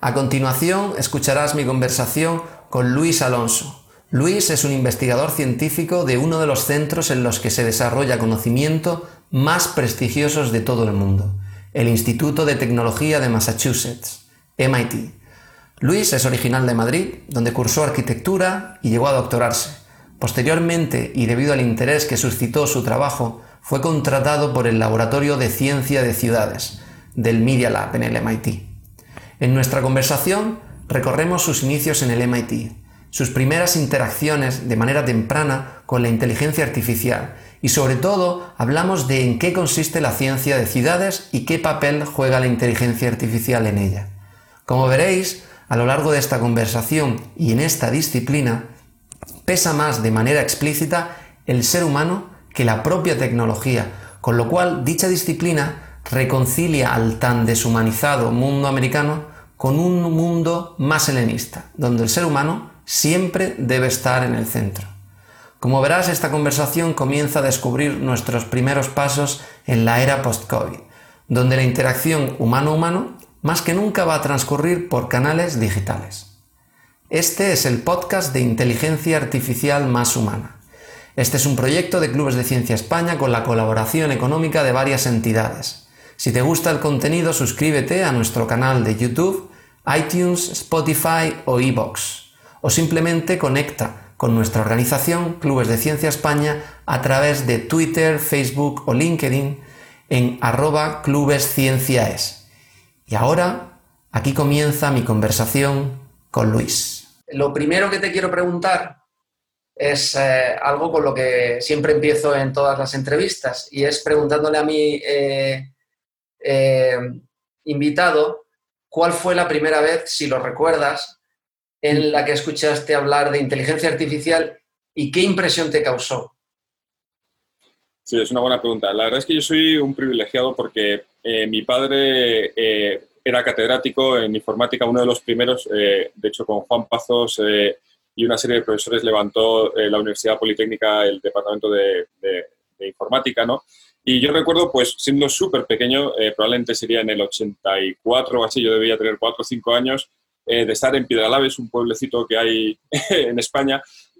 A continuación, escucharás mi conversación con Luis Alonso. Luis es un investigador científico de uno de los centros en los que se desarrolla conocimiento más prestigiosos de todo el mundo, el Instituto de Tecnología de Massachusetts, MIT. Luis es original de Madrid, donde cursó arquitectura y llegó a doctorarse. Posteriormente, y debido al interés que suscitó su trabajo, fue contratado por el Laboratorio de Ciencia de Ciudades, del Media Lab en el MIT. En nuestra conversación recorremos sus inicios en el MIT, sus primeras interacciones de manera temprana con la inteligencia artificial y sobre todo hablamos de en qué consiste la ciencia de ciudades y qué papel juega la inteligencia artificial en ella. Como veréis, a lo largo de esta conversación y en esta disciplina, pesa más de manera explícita el ser humano que la propia tecnología, con lo cual dicha disciplina reconcilia al tan deshumanizado mundo americano con un mundo más helenista, donde el ser humano siempre debe estar en el centro. Como verás, esta conversación comienza a descubrir nuestros primeros pasos en la era post-COVID, donde la interacción humano-humano más que nunca va a transcurrir por canales digitales. Este es el podcast de Inteligencia Artificial Más Humana. Este es un proyecto de Clubes de Ciencia España con la colaboración económica de varias entidades. Si te gusta el contenido, suscríbete a nuestro canal de YouTube, iTunes, Spotify o iVoox, o simplemente conecta con nuestra organización Clubes de Ciencia España a través de Twitter, Facebook o LinkedIn en @clubescienciaes. Y ahora, aquí comienza mi conversación con Luis. Lo primero que te quiero preguntar es algo con lo que siempre empiezo en todas las entrevistas y es preguntándole a mi invitado cuál fue la primera vez, si lo recuerdas, en la que escuchaste hablar de inteligencia artificial y qué impresión te causó. Sí, es una buena pregunta. La verdad es que yo soy un privilegiado porque mi padre era catedrático en informática, uno de los primeros, de hecho con Juan Pazos y una serie de profesores levantó la Universidad Politécnica el departamento de informática, ¿no? Y yo recuerdo, pues, siendo súper pequeño, probablemente sería en el 84 o así, yo debía tener 4 o 5 años, de estar en Piedralaves, un pueblecito que hay en España,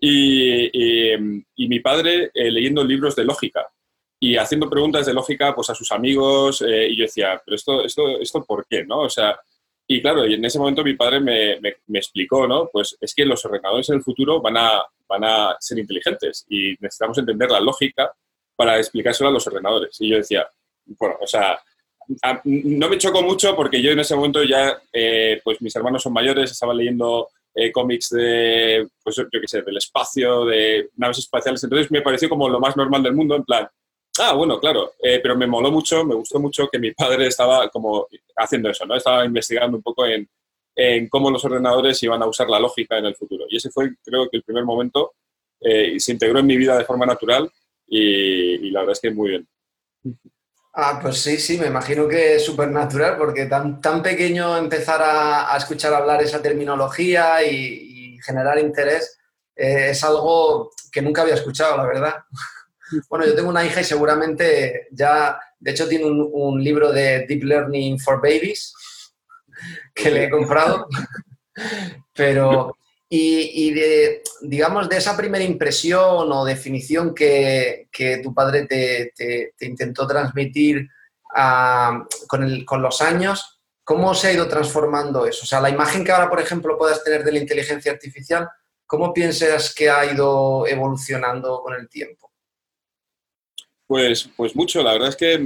y mi padre leyendo libros de lógica y haciendo preguntas de lógica pues, a sus amigos, y yo decía, pero esto ¿por qué? ¿No? O sea, y claro, y en ese momento mi padre me explicó, ¿no? Pues es que los ordenadores en el futuro van a ser inteligentes y necesitamos entender la lógica para explicárselo a los ordenadores. Y yo decía, bueno, o sea, no me chocó mucho porque yo en ese momento ya, pues mis hermanos son mayores, estaba leyendo cómics de, pues yo qué sé, del espacio, de naves espaciales, entonces me pareció como lo más normal del mundo, en plan, bueno, claro, pero me moló mucho, me gustó mucho que mi padre estaba como haciendo eso, ¿no? Estaba investigando un poco en cómo los ordenadores iban a usar la lógica en el futuro. Y ese fue, creo que el primer momento, y se integró en mi vida de forma natural y la verdad es que muy bien. Pues sí, me imagino que es súper natural porque tan pequeño empezar a escuchar hablar esa terminología y generar interés es algo que nunca había escuchado, la verdad. Bueno, yo tengo una hija y seguramente ya, de hecho tiene un libro de Deep Learning for Babies que le he comprado, pero digamos, de esa primera impresión o definición que tu padre te intentó transmitir con los años, ¿cómo se ha ido transformando eso? O sea, la imagen que ahora, por ejemplo, puedas tener de la inteligencia artificial, ¿cómo piensas que ha ido evolucionando con el tiempo? Pues mucho, la verdad es que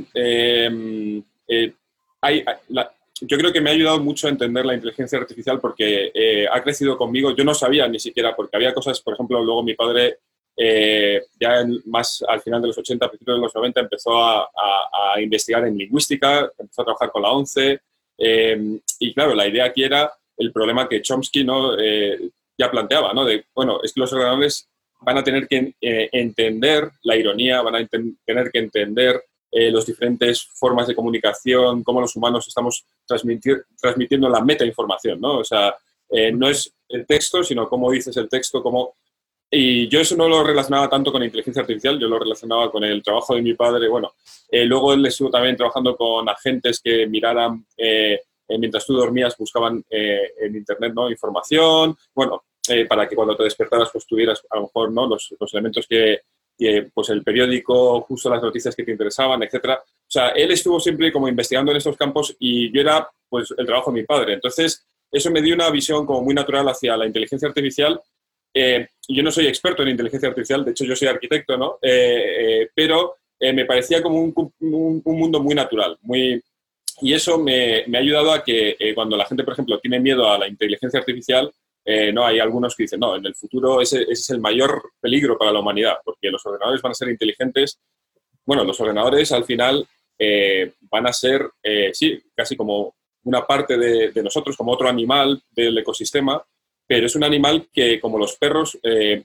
yo creo que me ha ayudado mucho a entender la inteligencia artificial porque ha crecido conmigo. Yo no sabía ni siquiera, porque había cosas, por ejemplo, luego mi padre, más al final de los 80, a principios de los 90, empezó a investigar en lingüística, empezó a trabajar con la ONCE, y claro, la idea aquí era el problema que Chomsky, ¿no? Ya planteaba, ¿no? De, bueno, es que los ordenadores van a tener que entender la ironía, van a tener que entender las diferentes formas de comunicación, cómo los humanos estamos transmitiendo la metainformación, ¿no? O sea, no es el texto, sino cómo dices el texto, cómo... Y yo eso no lo relacionaba tanto con inteligencia artificial, yo lo relacionaba con el trabajo de mi padre. Bueno, luego él estuvo también trabajando con agentes que miraran mientras tú dormías buscaban en Internet, ¿no? Información, bueno, para que cuando te despertaras pues tuvieras a lo mejor, ¿no? los elementos pues el periódico, justo las noticias que te interesaban, etcétera. O sea, él estuvo siempre como investigando en estos campos y yo era pues el trabajo de mi padre. Entonces, eso me dio una visión como muy natural hacia la inteligencia artificial. Yo no soy experto en inteligencia artificial, de hecho yo soy arquitecto, ¿no? Pero me parecía como un mundo muy natural, y eso me ha ayudado a que cuando la gente, por ejemplo, tiene miedo a la inteligencia artificial, no, hay algunos que dicen, no, en el futuro ese es el mayor peligro para la humanidad, porque los ordenadores van a ser inteligentes. Bueno, los ordenadores al final van a ser, sí, casi como una parte de nosotros, como otro animal del ecosistema, pero es un animal que, como los perros,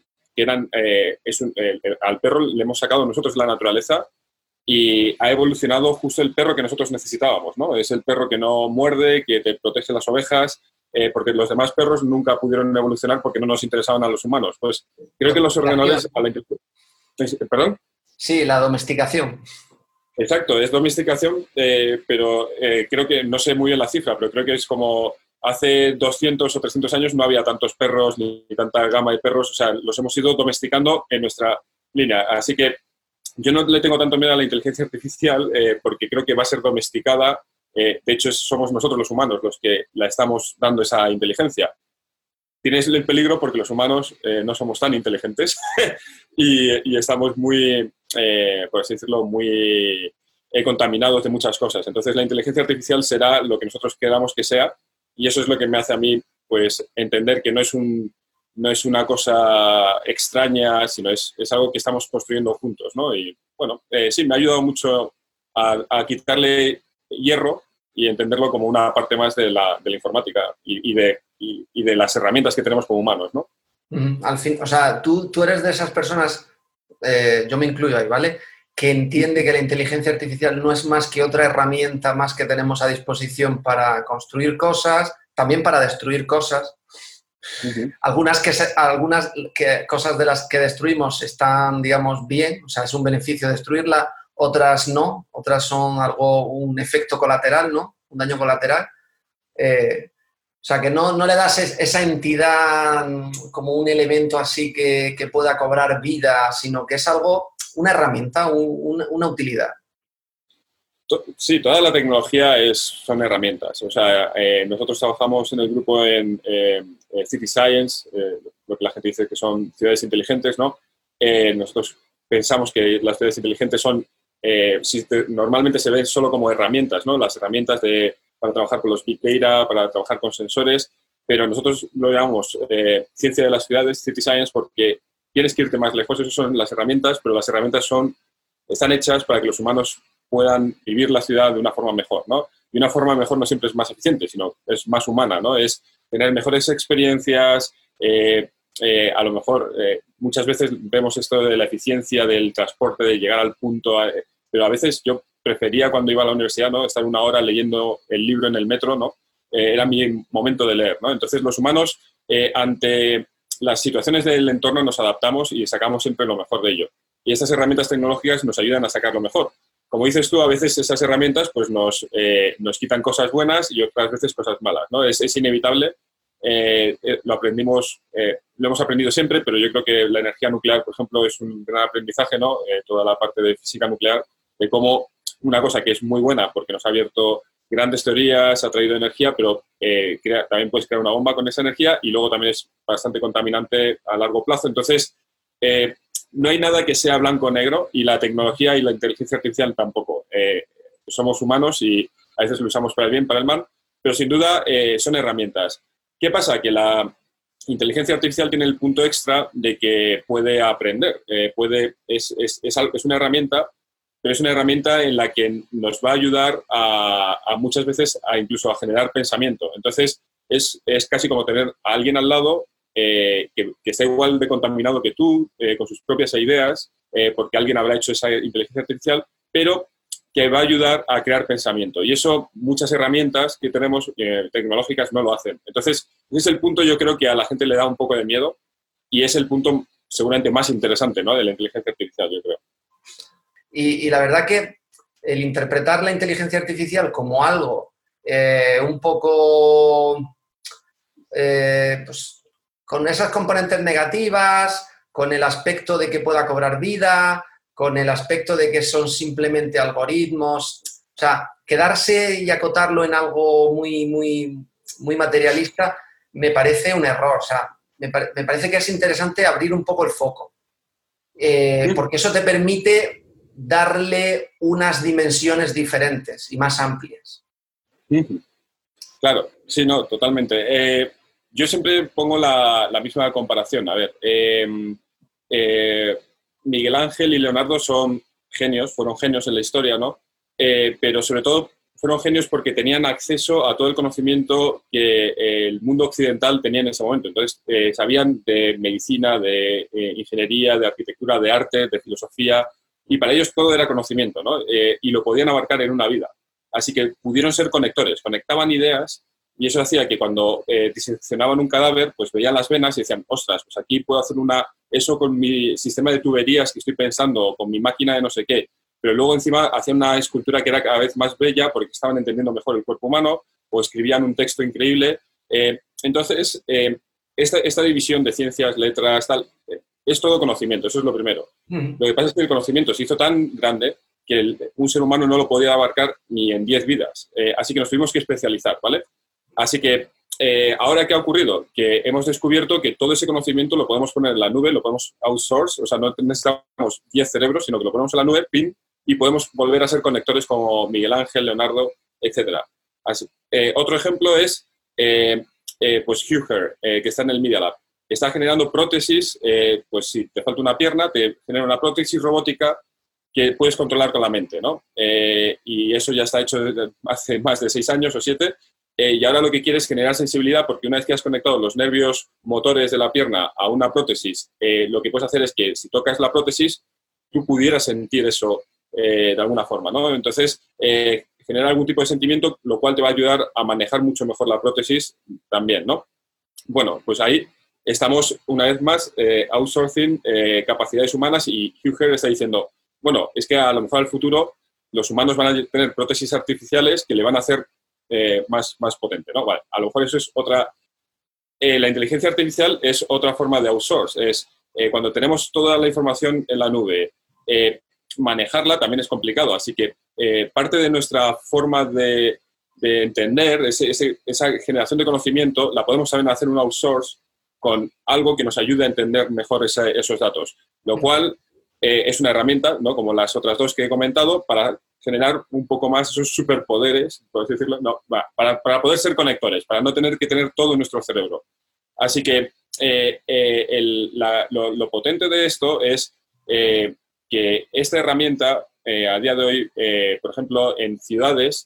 al perro le hemos sacado nosotros la naturaleza y ha evolucionado justo el perro que nosotros necesitábamos, ¿no? Es el perro que no muerde, que te protege las ovejas, porque los demás perros nunca pudieron evolucionar porque no nos interesaban a los humanos. Pues creo que los ordenadores... ¿Perdón? Sí, la domesticación. Exacto, es domesticación, pero creo que, no sé muy bien la cifra, pero creo que es como hace 200 o 300 años no había tantos perros ni tanta gama de perros, o sea, los hemos ido domesticando en nuestra línea. Así que yo no le tengo tanto miedo a la inteligencia artificial porque creo que va a ser domesticada. De hecho, somos nosotros los humanos los que la estamos dando esa inteligencia. Tienes el peligro porque los humanos no somos tan inteligentes y estamos muy, por así decirlo, muy contaminados de muchas cosas. Entonces, la inteligencia artificial será lo que nosotros queramos que sea y eso es lo que me hace a mí pues, entender que no es una cosa extraña, sino es algo que estamos construyendo juntos, ¿no? Y, bueno, sí, me ha ayudado mucho a quitarle hierro y entenderlo como una parte más de la informática y de las herramientas que tenemos como humanos, ¿no? Al fin, o sea, tú eres de esas personas, yo me incluyo ahí, ¿vale? Que entiende que la inteligencia artificial no es más que otra herramienta más que tenemos a disposición para construir cosas, también para destruir cosas. Uh-huh. Algunas cosas de las que destruimos están, digamos, bien, o sea, es un beneficio destruirla, otras no, otras son un efecto colateral, ¿no? Un daño colateral. O sea, que no le das esa entidad como un elemento así que pueda cobrar vida, sino que es una herramienta, una utilidad. Sí, toda la tecnología son herramientas. O sea, nosotros trabajamos en el grupo en City Science, lo que la gente dice que son ciudades inteligentes, ¿no? Nosotros pensamos que las ciudades inteligentes normalmente se ven solo como herramientas, ¿no? Las herramientas para trabajar con los Big Data, para trabajar con sensores, pero nosotros lo llamamos ciencia de las ciudades, City Science, porque tienes que irte más lejos. Esas son las herramientas, pero las herramientas están hechas para que los humanos puedan vivir la ciudad de una forma mejor, ¿no? Y una forma mejor no siempre es más eficiente, sino es más humana, ¿no? Es tener mejores experiencias. A lo mejor muchas veces vemos esto de la eficiencia del transporte, de llegar al punto, pero a veces yo prefería cuando iba a la universidad, ¿no? Estar una hora leyendo el libro en el metro, ¿no? Era mi momento de leer, ¿no? Entonces los humanos ante las situaciones del entorno nos adaptamos y sacamos siempre lo mejor de ello. Y estas herramientas tecnológicas nos ayudan a sacar lo mejor. Como dices tú, a veces esas herramientas pues, nos quitan cosas buenas y otras veces cosas malas, ¿no? Es inevitable. Lo hemos aprendido siempre, pero yo creo que la energía nuclear, por ejemplo, es un gran aprendizaje, ¿no? Toda la parte de física nuclear, de cómo una cosa que es muy buena porque nos ha abierto grandes teorías, ha traído energía, pero también puedes crear una bomba con esa energía y luego también es bastante contaminante a largo plazo. Entonces, no hay nada que sea blanco o negro y la tecnología y la inteligencia artificial tampoco. Somos humanos y a veces lo usamos para el bien, para el mal, pero sin duda son herramientas. ¿Qué pasa? Que la inteligencia artificial tiene el punto extra de que puede aprender. Es una herramienta, pero es una herramienta en la que nos va a ayudar a muchas veces incluso a generar pensamiento. Entonces, es casi como tener a alguien al lado que está igual de contaminado que tú, con sus propias ideas, porque alguien habrá hecho esa inteligencia artificial, pero que va a ayudar a crear pensamiento. Y eso muchas herramientas que tenemos tecnológicas no lo hacen. Entonces, ese es el punto, yo creo que a la gente le da un poco de miedo y es el punto seguramente más interesante, ¿no? De la inteligencia artificial, yo creo. Y la verdad que el interpretar la inteligencia artificial como algo un poco pues, con esas componentes negativas, con el aspecto de que pueda cobrar vida, con el aspecto de que son simplemente algoritmos. O sea, quedarse y acotarlo en algo muy materialista me parece un error. O sea, me parece que es interesante abrir un poco el foco, porque eso te permite darle unas dimensiones diferentes y más amplias. Claro, sí, no, totalmente. Yo siempre pongo la misma comparación. A ver, Miguel Ángel y Leonardo son genios, fueron genios en la historia, ¿no? Pero sobre todo fueron genios porque tenían acceso a todo el conocimiento que el mundo occidental tenía en ese momento. Entonces, sabían de medicina, de ingeniería, de arquitectura, de arte, de filosofía, y para ellos todo era conocimiento, ¿no? Y lo podían abarcar en una vida. Así que pudieron ser conectores, conectaban ideas y eso hacía que cuando diseccionaban un cadáver, pues veían las venas y decían, ostras, pues aquí puedo hacer eso con mi sistema de tuberías que estoy pensando, o con mi máquina de no sé qué. Pero luego encima hacían una escultura que era cada vez más bella porque estaban entendiendo mejor el cuerpo humano o escribían un texto increíble. Entonces, esta división de ciencias, letras, tal, es todo conocimiento, eso es lo primero. Lo que pasa es que el conocimiento se hizo tan grande que un ser humano no lo podía abarcar ni en 10 vidas. Así que nos tuvimos que especializar, ¿vale? Así que ahora, ¿qué ha ocurrido? Que hemos descubierto que todo ese conocimiento lo podemos poner en la nube, lo podemos outsource, o sea, no necesitamos 10 cerebros, sino que lo ponemos en la nube, pin, y podemos volver a ser conectores como Miguel Ángel, Leonardo, etc. Así. Otro ejemplo es pues Huger, que está en el Media Lab. Está generando prótesis, pues si te falta una pierna, te genera una prótesis robótica que puedes controlar con la mente, ¿no? Y eso ya está hecho hace más de 6 años o 7, y ahora lo que quieres es generar sensibilidad porque una vez que has conectado los nervios motores de la pierna a una prótesis, lo que puedes hacer es que si tocas la prótesis, tú pudieras sentir eso de alguna forma, ¿no? Entonces, generar algún tipo de sentimiento, lo cual te va a ayudar a manejar mucho mejor la prótesis también, ¿no? Bueno, pues ahí estamos una vez más outsourcing capacidades humanas y Huger está diciendo, bueno, es que a lo mejor al futuro los humanos van a tener prótesis artificiales que le van a hacer más potente, ¿no? Vale, a lo mejor eso es otra... la inteligencia artificial es otra forma de outsource. Es cuando tenemos toda la información en la nube, manejarla también es complicado. Así que parte de nuestra forma de entender esa generación de conocimiento la podemos saber hacer un outsource con algo que nos ayude a entender mejor esos datos. Lo cual es una herramienta, ¿no? Como las otras dos que he comentado, para generar un poco más esos superpoderes, por así decirlo, no, para poder ser conectores, para no tener que tener todo en nuestro cerebro. Así que lo potente de esto es que esta herramienta, a día de hoy, por ejemplo, en ciudades,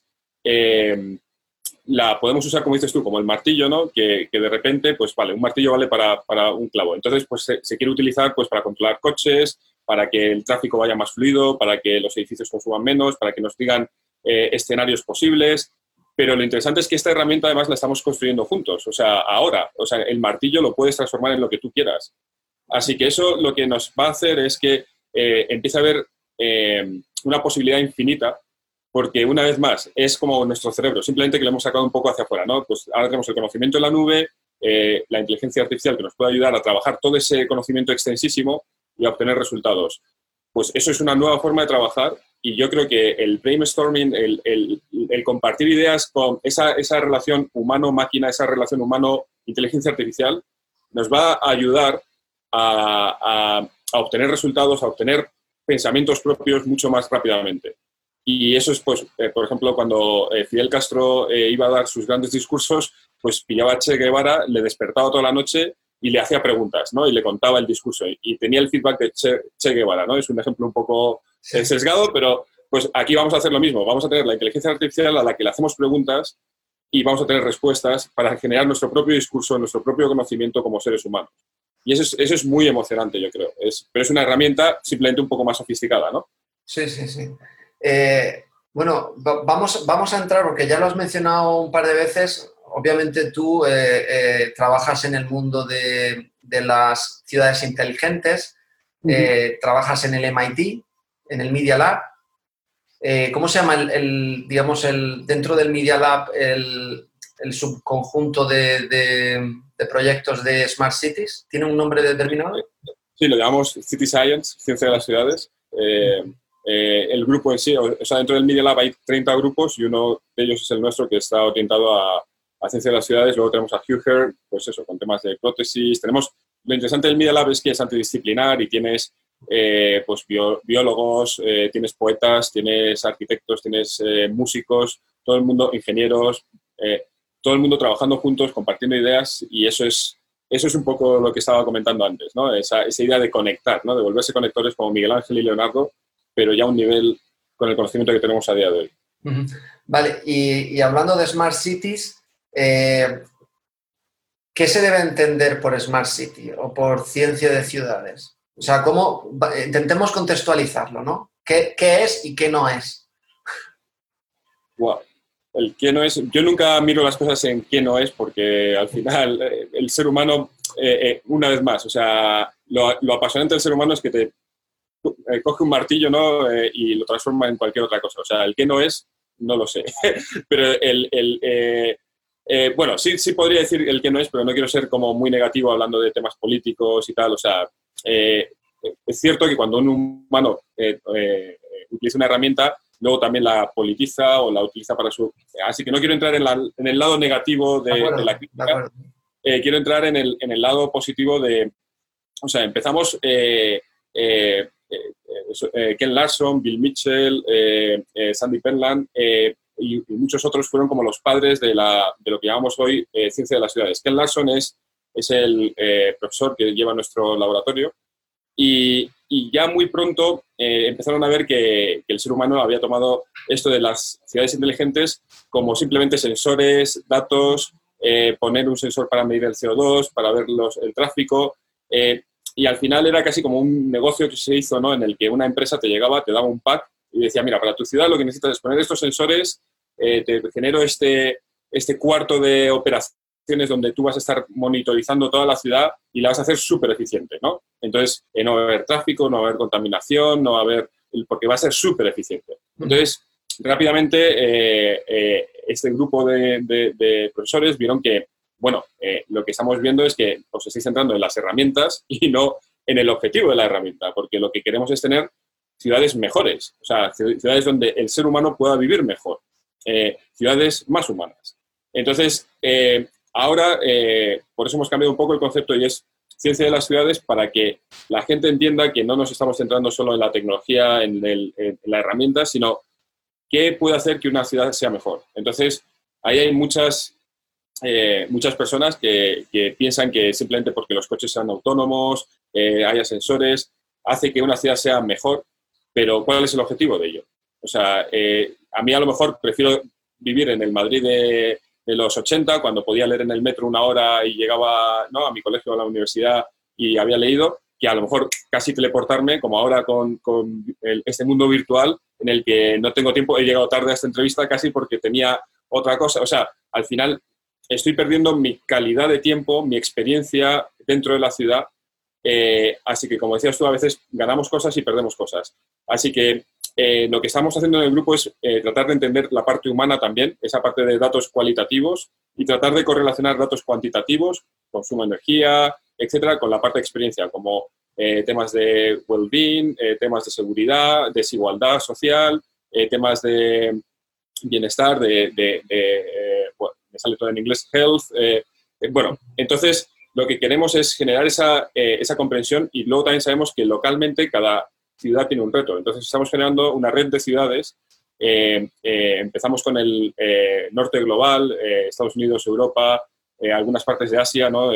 la podemos usar, como dices tú, como el martillo, ¿no? Que de repente, pues vale, un martillo vale para un clavo. Entonces, pues se quiere utilizar pues para controlar coches, para que el tráfico vaya más fluido, para que los edificios consuman menos, para que nos digan escenarios posibles. Pero lo interesante es que esta herramienta además la estamos construyendo juntos. O sea, ahora, o sea, el martillo lo puedes transformar en lo que tú quieras. Así que eso lo que nos va a hacer es que empiece a haber una posibilidad infinita, porque una vez más es como nuestro cerebro, simplemente que lo hemos sacado un poco hacia afuera, ¿no? Pues ahora tenemos el conocimiento en la nube, la inteligencia artificial que nos puede ayudar a trabajar todo ese conocimiento extensísimo y a obtener resultados. Pues eso es una nueva forma de trabajar y yo creo que el brainstorming, el compartir ideas con esa relación humano-máquina, esa relación humano-inteligencia artificial, nos va a ayudar a obtener resultados, a obtener pensamientos propios mucho más rápidamente. Y eso es, pues, por ejemplo, cuando Fidel Castro iba a dar sus grandes discursos, pues pillaba a Che Guevara, le despertaba toda la noche y le hacía preguntas, ¿no? Y le contaba el discurso y tenía el feedback de Che Guevara, ¿no? Es un ejemplo un poco sesgado, pero pues aquí vamos a hacer lo mismo. Vamos a tener la inteligencia artificial a la que le hacemos preguntas y vamos a tener respuestas para generar nuestro propio discurso, nuestro propio conocimiento como seres humanos. Y eso es muy emocionante, yo creo. Pero es una herramienta simplemente un poco más sofisticada, ¿no? Sí, sí, sí. Bueno, vamos a entrar, porque ya lo has mencionado un par de veces. Obviamente tú trabajas en el mundo de las ciudades inteligentes, trabajas en el MIT, en el Media Lab. ¿cómo se llama digamos, dentro del Media Lab, el subconjunto de proyectos de Smart Cities? ¿Tiene un nombre determinado? Sí, lo llamamos City Science, Ciencia de las Ciudades. El grupo en sí, o sea, dentro del Media Lab hay 30 grupos y uno de ellos es el nuestro, que está orientado a Ciencia de las Ciudades. Luego tenemos a Huger, pues eso, con temas de prótesis. Lo interesante del Media Lab es que es antidisciplinar y tienes pues biólogos, tienes poetas, tienes arquitectos, tienes músicos, todo el mundo, ingenieros, todo el mundo trabajando juntos, compartiendo ideas, y eso es un poco lo que estaba comentando antes, ¿no? Esa idea de conectar, ¿no? De volverse conectores como Miguel Ángel y Leonardo, pero ya a un nivel con el conocimiento que tenemos a día de hoy. Vale, y hablando de Smart Cities, ¿qué se debe entender por Smart City o por ciencia de ciudades? O sea, intentemos contextualizarlo, ¿no? ¿Qué es y qué no es? Wow. El qué no es, yo nunca miro las cosas en qué no es, porque al final el ser humano, una vez más, o sea, lo apasionante del ser humano es que te coge un martillo, ¿no? Y lo transforma en cualquier otra cosa. O sea, el qué no es, no lo sé. Pero bueno, sí podría decir el qué no es, pero no quiero ser como muy negativo hablando de temas políticos y tal. O sea, es cierto que cuando un humano utiliza una herramienta, luego también la politiza o la utiliza para su... Así que no quiero entrar en el lado negativo de la crítica. Quiero entrar en el lado positivo de... O sea, empezamos... Ken Larson, Bill Mitchell, Sandy Penland y muchos otros fueron como los padres de lo que llamamos hoy ciencia de las ciudades. Ken Larson es el profesor que lleva nuestro laboratorio y ya muy pronto empezaron a ver que el ser humano había tomado esto de las ciudades inteligentes como simplemente sensores, datos, poner un sensor para medir el CO2, para ver el tráfico, y al final era casi como un negocio que se hizo, ¿no? En el que una empresa te llegaba, te daba un pack y decía, mira, para tu ciudad lo que necesitas es poner estos sensores, te genero este cuarto de operaciones donde tú vas a estar monitorizando toda la ciudad y la vas a hacer súper eficiente, ¿no? Entonces, no va a haber tráfico, no va a haber contaminación, no va a haber... porque va a ser súper eficiente. Entonces, rápidamente, este grupo de profesores vieron que bueno, lo que estamos viendo es que os estáis centrando en las herramientas y no en el objetivo de la herramienta, porque lo que queremos es tener ciudades mejores, o sea, ciudades donde el ser humano pueda vivir mejor, ciudades más humanas. Entonces, ahora, por eso hemos cambiado un poco el concepto y es ciencia de las ciudades para que la gente entienda que no nos estamos centrando solo en la tecnología, en la herramienta, sino qué puede hacer que una ciudad sea mejor. Entonces, ahí hay muchas personas que piensan que simplemente porque los coches sean autónomos, haya sensores, hace que una ciudad sea mejor, pero ¿cuál es el objetivo de ello? O sea, a mí a lo mejor prefiero vivir en el Madrid de los 80, cuando podía leer en el metro una hora y llegaba, ¿no?, a mi colegio, a la universidad y había leído, que a lo mejor casi teleportarme, como ahora con este mundo virtual en el que no tengo tiempo, he llegado tarde a esta entrevista casi porque tenía otra cosa. O sea, al final estoy perdiendo mi calidad de tiempo, mi experiencia dentro de la ciudad. Así que, como decías tú, a veces ganamos cosas y perdemos cosas. Así que lo que estamos haciendo en el grupo es tratar de entender la parte humana también, esa parte de datos cualitativos, y tratar de correlacionar datos cuantitativos, consumo de energía, etcétera, con la parte de experiencia, como temas de well-being, temas de seguridad, desigualdad social, temas de bienestar, bueno, me sale todo en inglés, health. Bueno, entonces lo que queremos es generar esa comprensión, y luego también sabemos que localmente cada ciudad tiene un reto. Entonces estamos generando una red de ciudades. Empezamos con el norte global, Estados Unidos, Europa, algunas partes de Asia, ¿no?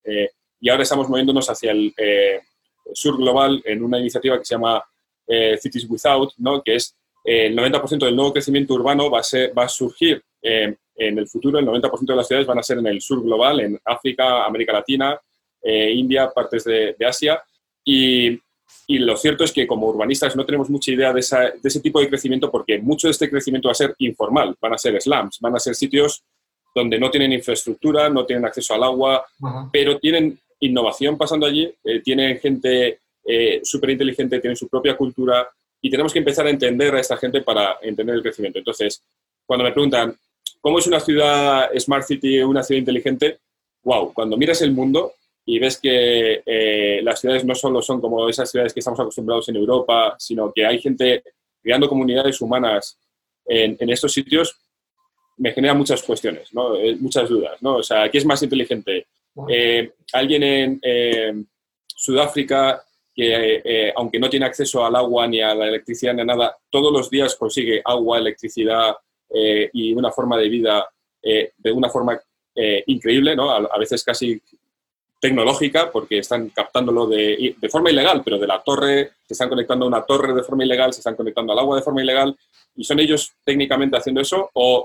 Y ahora estamos moviéndonos hacia el sur global en una iniciativa que se llama Cities Without, ¿no?, que es el 90% del nuevo crecimiento urbano va a surgir en el futuro. El 90% de las ciudades van a ser en el sur global, en África, América Latina, India, partes de Asia. Y lo cierto es que como urbanistas no tenemos mucha idea de ese tipo de crecimiento, porque mucho de este crecimiento va a ser informal, van a ser slums, van a ser sitios donde no tienen infraestructura, no tienen acceso al agua, pero tienen innovación pasando allí, tienen gente súper inteligente, tienen su propia cultura, y tenemos que empezar a entender a esta gente para entender el crecimiento. Entonces, cuando me preguntan, ¿cómo es una ciudad Smart City, una ciudad inteligente? Wow, cuando miras el mundo y ves que las ciudades no solo son como esas ciudades que estamos acostumbrados en Europa, sino que hay gente creando comunidades humanas en estos sitios, me genera muchas cuestiones, ¿no? Muchas dudas, ¿no? O sea, ¿qué es más inteligente? Alguien en Sudáfrica que, aunque no tiene acceso al agua ni a la electricidad ni a nada, todos los días consigue agua, electricidad y una forma de vida de una forma increíble, ¿no? A veces casi tecnológica, porque están captándolo de forma ilegal, pero de la torre, se están conectando a una torre de forma ilegal, se están conectando al agua de forma ilegal, y son ellos técnicamente haciendo eso, o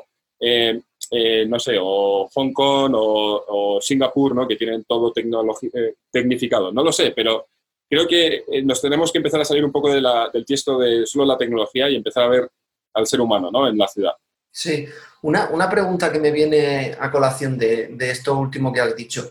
no sé, o Hong Kong o Singapur, ¿no? Que tienen todo tecnificado. No lo sé, pero creo que nos tenemos que empezar a salir un poco del tiesto de solo la tecnología y empezar a ver al ser humano, ¿no? En la ciudad. Sí, una pregunta que me viene a colación de esto último que has dicho.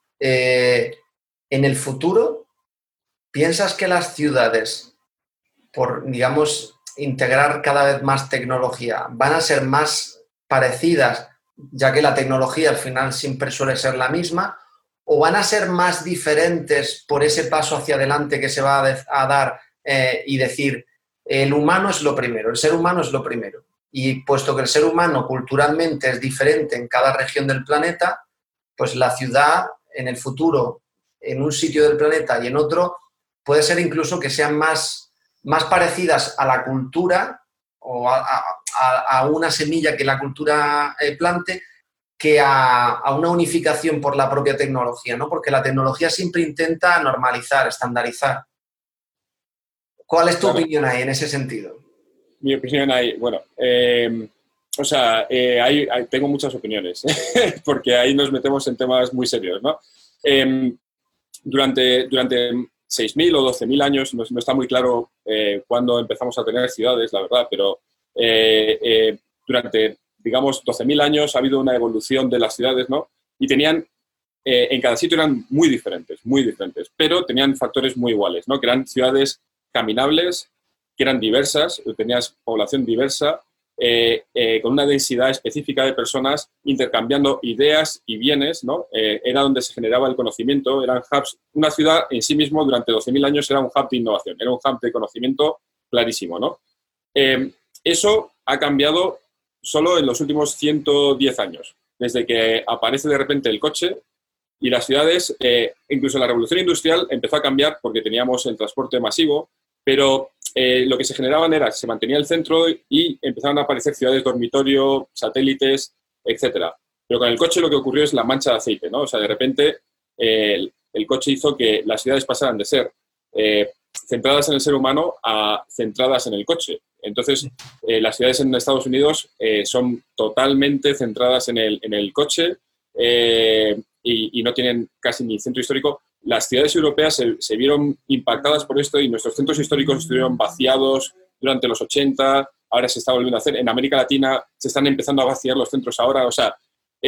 En el futuro, ¿piensas que las ciudades, por, digamos, integrar cada vez más tecnología, van a ser más parecidas, ya que la tecnología al final siempre suele ser la misma, o van a ser más diferentes por ese paso hacia adelante que se va a dar y decir, el humano es lo primero, el ser humano es lo primero? Y puesto que el ser humano culturalmente es diferente en cada región del planeta, pues la ciudad en el futuro, en un sitio del planeta y en otro, puede ser incluso que sean más parecidas a la cultura o a una semilla que la cultura plante que a una unificación por la propia tecnología, ¿no? Porque la tecnología siempre intenta normalizar, estandarizar. ¿Cuál es tu opinión ahí en ese sentido? Mi opinión ahí, bueno, o sea, tengo muchas opiniones, porque ahí nos metemos en temas muy serios, ¿no? Durante 6.000 o 12.000 años, no está muy claro cuándo empezamos a tener ciudades, la verdad, pero durante, digamos, 12.000 años ha habido una evolución de las ciudades, ¿no? Y tenían, en cada sitio eran muy diferentes, pero tenían factores muy iguales, ¿no? Que eran ciudades caminables, que eran diversas, tenías población diversa, con una densidad específica de personas intercambiando ideas y bienes, ¿no? Era donde se generaba el conocimiento, eran hubs. Una ciudad en sí mismo durante 12.000 años era un hub de innovación, era un hub de conocimiento clarísimo, ¿no? Eso ha cambiado solo en los últimos 110 años, desde que aparece de repente el coche y las ciudades, incluso la revolución industrial empezó a cambiar porque teníamos el transporte masivo, pero lo que se generaban era, se mantenía el centro y empezaron a aparecer ciudades dormitorio, satélites, etcétera. Pero con el coche lo que ocurrió es la mancha de aceite, ¿no? O sea, de repente el coche hizo que las ciudades pasaran de ser centradas en el ser humano a centradas en el coche. Entonces, las ciudades en Estados Unidos son totalmente centradas en el coche y no tienen casi ni centro histórico. Las ciudades europeas se vieron impactadas por esto y nuestros centros históricos estuvieron vaciados durante los 80, ahora se está volviendo a hacer. En América Latina se están empezando a vaciar los centros ahora. O sea,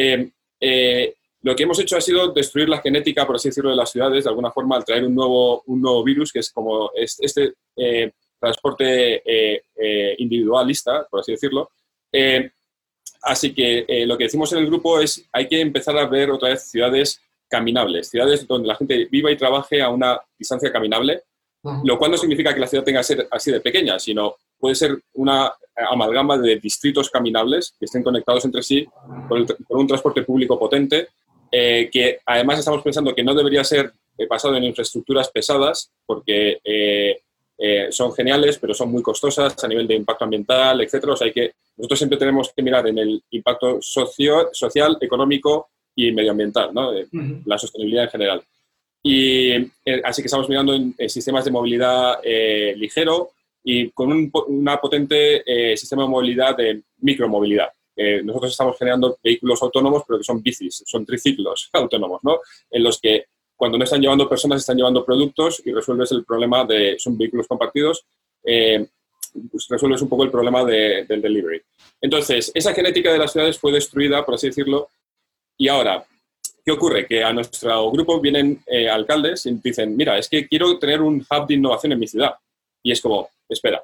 lo que hemos hecho ha sido destruir la genética, por así decirlo, de las ciudades, de alguna forma, al traer un nuevo virus, que es como este transporte individualista, por así decirlo. Así que lo que decimos en el grupo es hay que empezar a ver otra vez ciudades caminables, ciudades donde la gente viva y trabaje a una distancia caminable, lo cual no significa que la ciudad tenga que ser así de pequeña, sino puede ser una amalgama de distritos caminables que estén conectados entre sí por un transporte público potente, que además estamos pensando que no debería ser basado en infraestructuras pesadas, porque son geniales, pero son muy costosas a nivel de impacto ambiental, etcétera. O sea, nosotros siempre tenemos que mirar en el impacto social, económico y medioambiental, ¿no? La sostenibilidad en general. Y así que estamos mirando en sistemas de movilidad ligero y con una potente sistema de movilidad de micromovilidad. Nosotros estamos generando vehículos autónomos, pero que son bicis, son triciclos autónomos, ¿no? En los que cuando no están llevando personas, están llevando productos y resuelves el problema son vehículos compartidos, pues resuelves un poco el problema del delivery. Entonces, esa genética de las ciudades fue destruida, por así decirlo. Y ahora, ¿qué ocurre? Que a nuestro grupo vienen alcaldes y dicen, mira, es que quiero tener un hub de innovación en mi ciudad. Y es como, espera,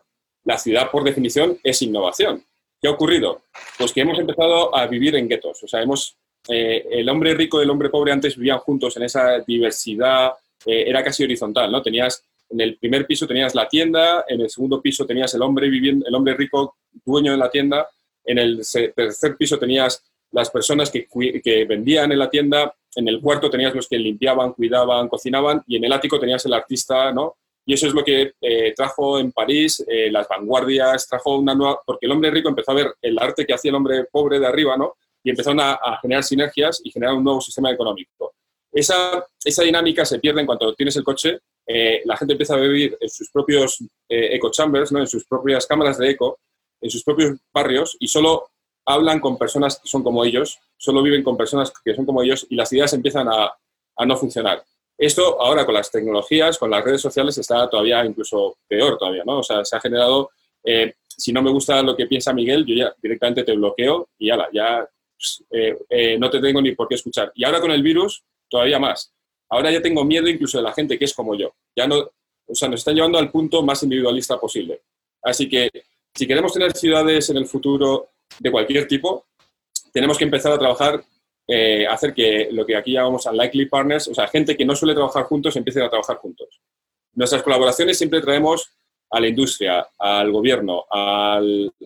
la ciudad, por definición, es innovación. ¿Qué ha ocurrido? Pues que hemos empezado a vivir en guetos. O sea, el hombre rico y el hombre pobre antes vivían juntos en esa diversidad, era casi horizontal, ¿no? En el primer piso tenías la tienda, en el segundo piso tenías el hombre rico, dueño de la tienda, en el tercer piso tenías las personas que vendían en la tienda, en el cuarto tenías los que limpiaban, cuidaban, cocinaban, y en el ático tenías el artista, ¿no? Y eso es lo que trajo en París las vanguardias, trajo una nueva... Porque el hombre rico empezó a ver el arte que hacía el hombre pobre de arriba, ¿no? Y empezaron a generar sinergias y generar un nuevo sistema económico. Esa dinámica se pierde en cuanto tienes el coche. La gente empieza a vivir en sus propios echo chambers, ¿no? En sus propias cámaras de eco, en sus propios barrios, y solo hablan con personas que son como ellos, solo viven con personas que son como ellos, y las ideas empiezan a no funcionar. Esto ahora con las tecnologías, con las redes sociales, está todavía incluso peor todavía, ¿no? O sea, se ha generado, si no me gusta lo que piensa Miguel, yo ya directamente te bloqueo y ya no te tengo ni por qué escuchar. Y ahora con el virus, todavía más. Ahora ya tengo miedo incluso de la gente que es como yo. Ya no, o sea, nos están llevando al punto más individualista posible. Así que si queremos tener ciudades en el futuro de cualquier tipo, tenemos que empezar a trabajar, hacer que lo que aquí llamamos unlikely partners, o sea, gente que no suele trabajar juntos, empiecen a trabajar juntos. Nuestras colaboraciones siempre traemos a la industria, al gobierno, a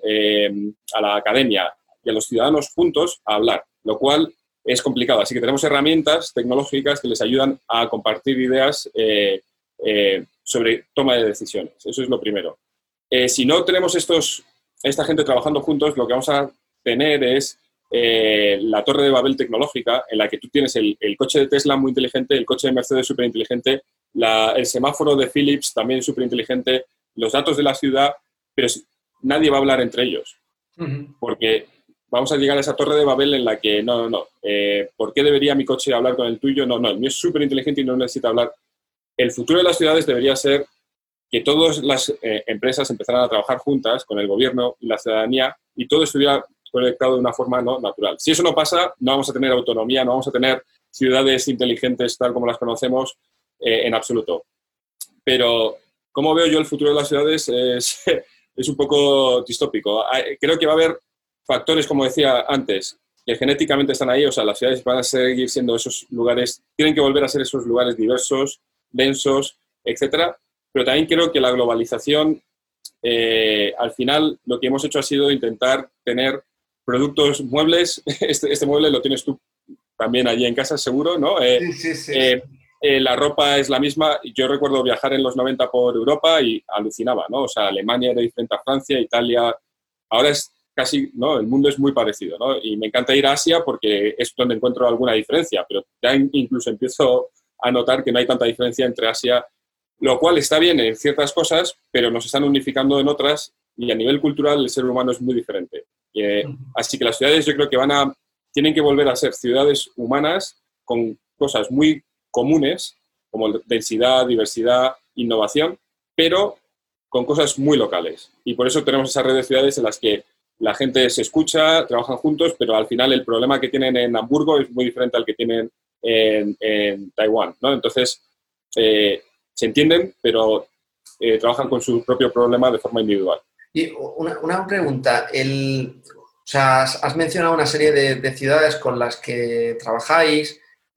la academia y a los ciudadanos juntos a hablar, lo cual es complicado. Así que tenemos herramientas tecnológicas que les ayudan a compartir ideas sobre toma de decisiones. Eso es lo primero. Si no tenemos esta gente trabajando juntos, lo que vamos a tener es la torre de Babel tecnológica, en la que tú tienes el coche de Tesla muy inteligente, el coche de Mercedes súper inteligente, el semáforo de Philips también súper inteligente, los datos de la ciudad, pero nadie va a hablar entre ellos. Porque vamos a llegar a esa torre de Babel en la que no. ¿Por qué debería mi coche hablar con el tuyo? No, el mío es súper inteligente y no necesita hablar. El futuro de las ciudades debería ser que todas las empresas empezaran a trabajar juntas con el gobierno y la ciudadanía y todo estuviera conectado de una forma no natural. Si eso no pasa, no vamos a tener autonomía, no vamos a tener ciudades inteligentes tal como las conocemos en absoluto. Pero, ¿cómo veo yo el futuro de las ciudades? Es un poco distópico. Creo que va a haber factores, como decía antes, que genéticamente están ahí, o sea, las ciudades van a seguir siendo esos lugares, tienen que volver a ser esos lugares diversos, densos, etcétera, pero también creo que la globalización, al final, lo que hemos hecho ha sido intentar tener productos, muebles, este mueble lo tienes tú también allí en casa, seguro, ¿no? Sí. La ropa es la misma. Yo recuerdo viajar en los 90 por Europa y alucinaba, ¿no? O sea, Alemania era diferente a Francia, Italia. Ahora es casi, ¿no? El mundo es muy parecido, ¿no? Y me encanta ir a Asia porque es donde encuentro alguna diferencia, pero ya incluso empiezo a notar que no hay tanta diferencia entre Asia, lo cual está bien en ciertas cosas, pero nos están unificando en otras y a nivel cultural el ser humano es muy diferente. Así que las ciudades yo creo que tienen que volver a ser ciudades humanas con cosas muy comunes, como densidad, diversidad, innovación, pero con cosas muy locales. Y por eso tenemos esa red de ciudades en las que la gente se escucha, trabajan juntos, pero al final el problema que tienen en Hamburgo es muy diferente al que tienen en Taiwán, ¿no? Entonces, se entienden, pero trabajan con su propio problema de forma individual. Y una pregunta, o sea, has mencionado una serie de ciudades con las que trabajáis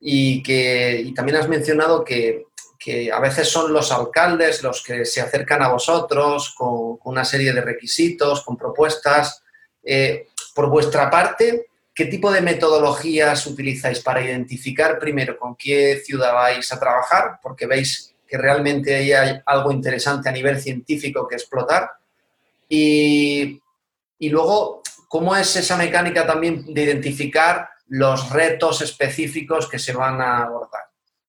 y también has mencionado que a veces son los alcaldes los que se acercan a vosotros con una serie de requisitos, con propuestas. Por vuestra parte, ¿qué tipo de metodologías utilizáis para identificar primero con qué ciudad vais a trabajar? Porque veis que realmente ahí hay algo interesante a nivel científico que explotar. Y luego, ¿cómo es esa mecánica también de identificar los retos específicos que se van a abordar?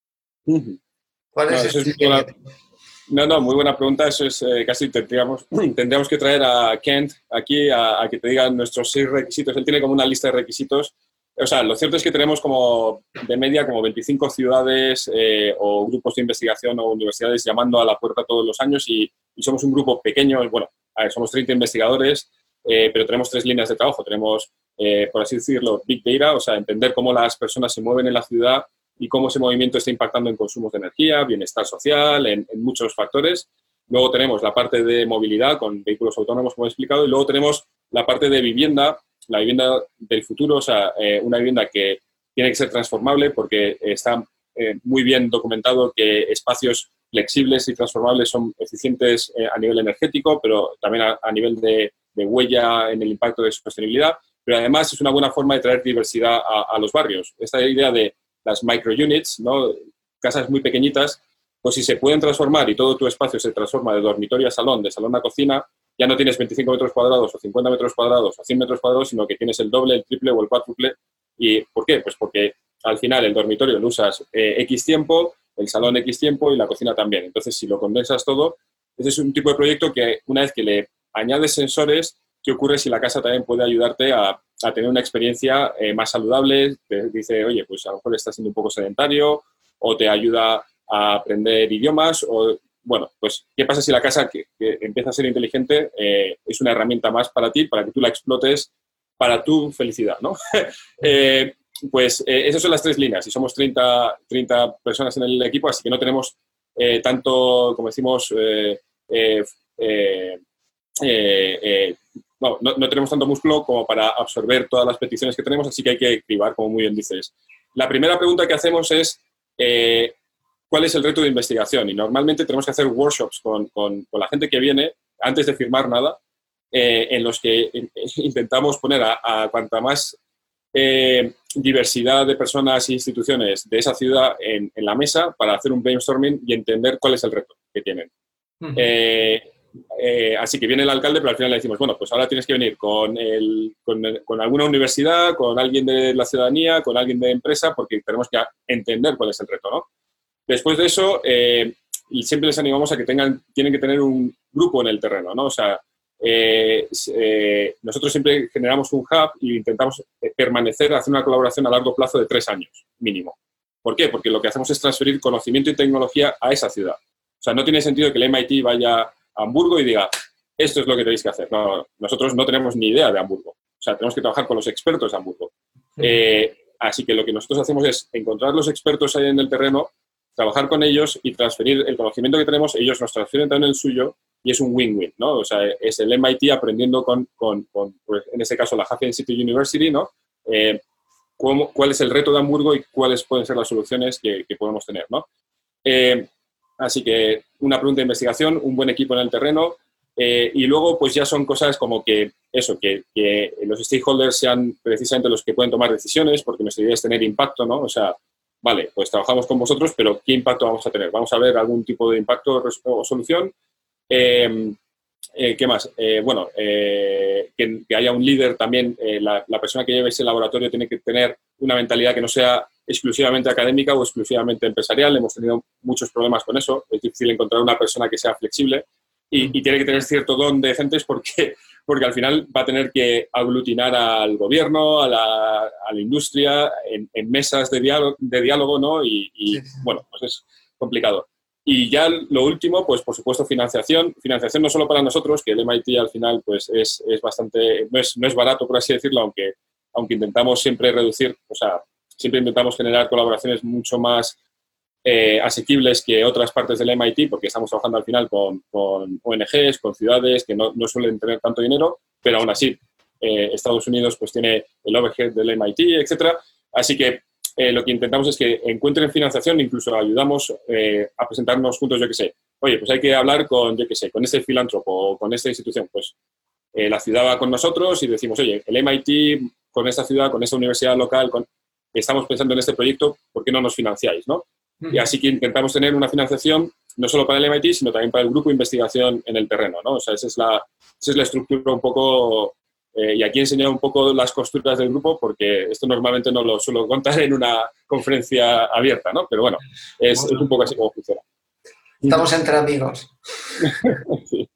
¿Cuál es ese esqueleto? Muy buena pregunta. Eso es casi tendríamos que traer a Kent aquí a que te digan nuestros 6 requisitos. Él tiene como una lista de requisitos. O sea, lo cierto es que tenemos como de media como 25 ciudades o grupos de investigación o universidades llamando a la puerta todos los años y somos un grupo pequeño. Bueno, somos 30 investigadores, pero tenemos 3 líneas de trabajo. Tenemos, por así decirlo, Big Data, o sea, entender cómo las personas se mueven en la ciudad y cómo ese movimiento está impactando en consumos de energía, bienestar social, en muchos factores. Luego tenemos la parte de movilidad con vehículos autónomos, como he explicado, y luego tenemos la parte de vivienda, la vivienda del futuro, o sea, una vivienda que tiene que ser transformable porque está muy bien documentado que espacios flexibles y transformables son eficientes a nivel energético, pero también a nivel de huella en el impacto de sostenibilidad, pero además es una buena forma de traer diversidad a los barrios. Esta idea de las microunits, ¿no? Casas muy pequeñitas, pues si se pueden transformar y todo tu espacio se transforma de dormitorio a salón, de salón a cocina, ya no tienes 25 metros cuadrados o 50 metros cuadrados o 100 metros cuadrados, sino que tienes el doble, el triple o el cuádruple. ¿Y por qué? Pues porque al final el dormitorio lo usas X tiempo, el salón X tiempo y la cocina también. Entonces, si lo condensas todo, ese es un tipo de proyecto que una vez que le añades sensores, ¿qué ocurre si la casa también puede ayudarte a tener una experiencia más saludable? Te dice, oye, pues a lo mejor estás siendo un poco sedentario o te ayuda a aprender idiomas o, bueno, pues, ¿qué pasa si la casa que empieza a ser inteligente es una herramienta más para ti, para que tú la explotes para tu felicidad, ¿no? Esas son las tres líneas y somos 30 personas en el equipo, así que no tenemos tanto, como decimos, no tenemos tanto músculo como para absorber todas las peticiones que tenemos, así que hay que cribar, como muy bien dices. La primera pregunta que hacemos es ¿cuál es el reto de investigación? Y normalmente tenemos que hacer workshops con la gente que viene antes de firmar nada, en los que intentamos poner a cuanta más diversidad de personas e instituciones de esa ciudad en la mesa para hacer un brainstorming y entender cuál es el reto que tienen. Así que viene el alcalde, pero al final le decimos, bueno, pues ahora tienes que venir con alguna universidad, con alguien de la ciudadanía, con alguien de empresa, porque tenemos que entender cuál es el reto, ¿no? Después de eso, siempre les animamos a que tienen que tener un grupo en el terreno, ¿no? O sea, nosotros siempre generamos un hub e intentamos permanecer, hacer una colaboración a largo plazo de 3 años mínimo. ¿Por qué? Porque lo que hacemos es transferir conocimiento y tecnología a esa ciudad. O sea, no tiene sentido que el MIT vaya a Hamburgo y diga, esto es lo que tenéis que hacer. No, nosotros no tenemos ni idea de Hamburgo. O sea, tenemos que trabajar con los expertos de Hamburgo. Así que lo que nosotros hacemos es encontrar los expertos ahí en el terreno, trabajar con ellos y transferir el conocimiento que tenemos, ellos nos transfieren también el suyo y es un win-win, ¿no? O sea, es el MIT aprendiendo con pues, en este caso, la Hafen City University, ¿no? Cuál es el reto de Hamburgo y cuáles pueden ser las soluciones que podemos tener, ¿no? Así que una pregunta de investigación, un buen equipo en el terreno y luego pues ya son cosas como que los stakeholders sean precisamente los que pueden tomar decisiones porque nuestra idea es tener impacto, ¿no? O sea, vale, pues trabajamos con vosotros, pero ¿qué impacto vamos a tener? ¿Vamos a ver algún tipo de impacto o solución? ¿Qué más? Que haya un líder también. La persona que lleve ese laboratorio tiene que tener una mentalidad que no sea exclusivamente académica o exclusivamente empresarial. Hemos tenido muchos problemas con eso. Es difícil encontrar una persona que sea flexible y tiene que tener cierto don de gentes porque al final va a tener que aglutinar al gobierno, a la industria, en mesas de diálogo, ¿no? Bueno, pues es complicado. Y ya lo último, pues por supuesto financiación. Financiación no solo para nosotros, que el MIT al final pues es bastante, no es barato por así decirlo, aunque intentamos siempre reducir, o sea, siempre intentamos generar colaboraciones mucho más asequibles que otras partes del MIT, porque estamos trabajando al final con ONGs, con ciudades que no suelen tener tanto dinero, pero aún así Estados Unidos pues tiene el overhead del MIT, etcétera. Así que lo que intentamos es que encuentren financiación, incluso ayudamos a presentarnos juntos, yo qué sé. Oye, pues hay que hablar con, yo qué sé, con este filántropo o con esta institución. Pues la ciudad va con nosotros y decimos, oye, el MIT con esta ciudad, con esta universidad local, estamos pensando en este proyecto, ¿por qué no nos financiáis, no? Y así que intentamos tener una financiación no solo para el MIT, sino también para el grupo de investigación en el terreno, ¿no? O sea, esa es la estructura un poco... y aquí he enseñado un poco las costuras del grupo porque esto normalmente no lo suelo contar en una conferencia abierta, ¿no? Pero bueno, es un poco así como funciona. Estamos entre amigos. Sí.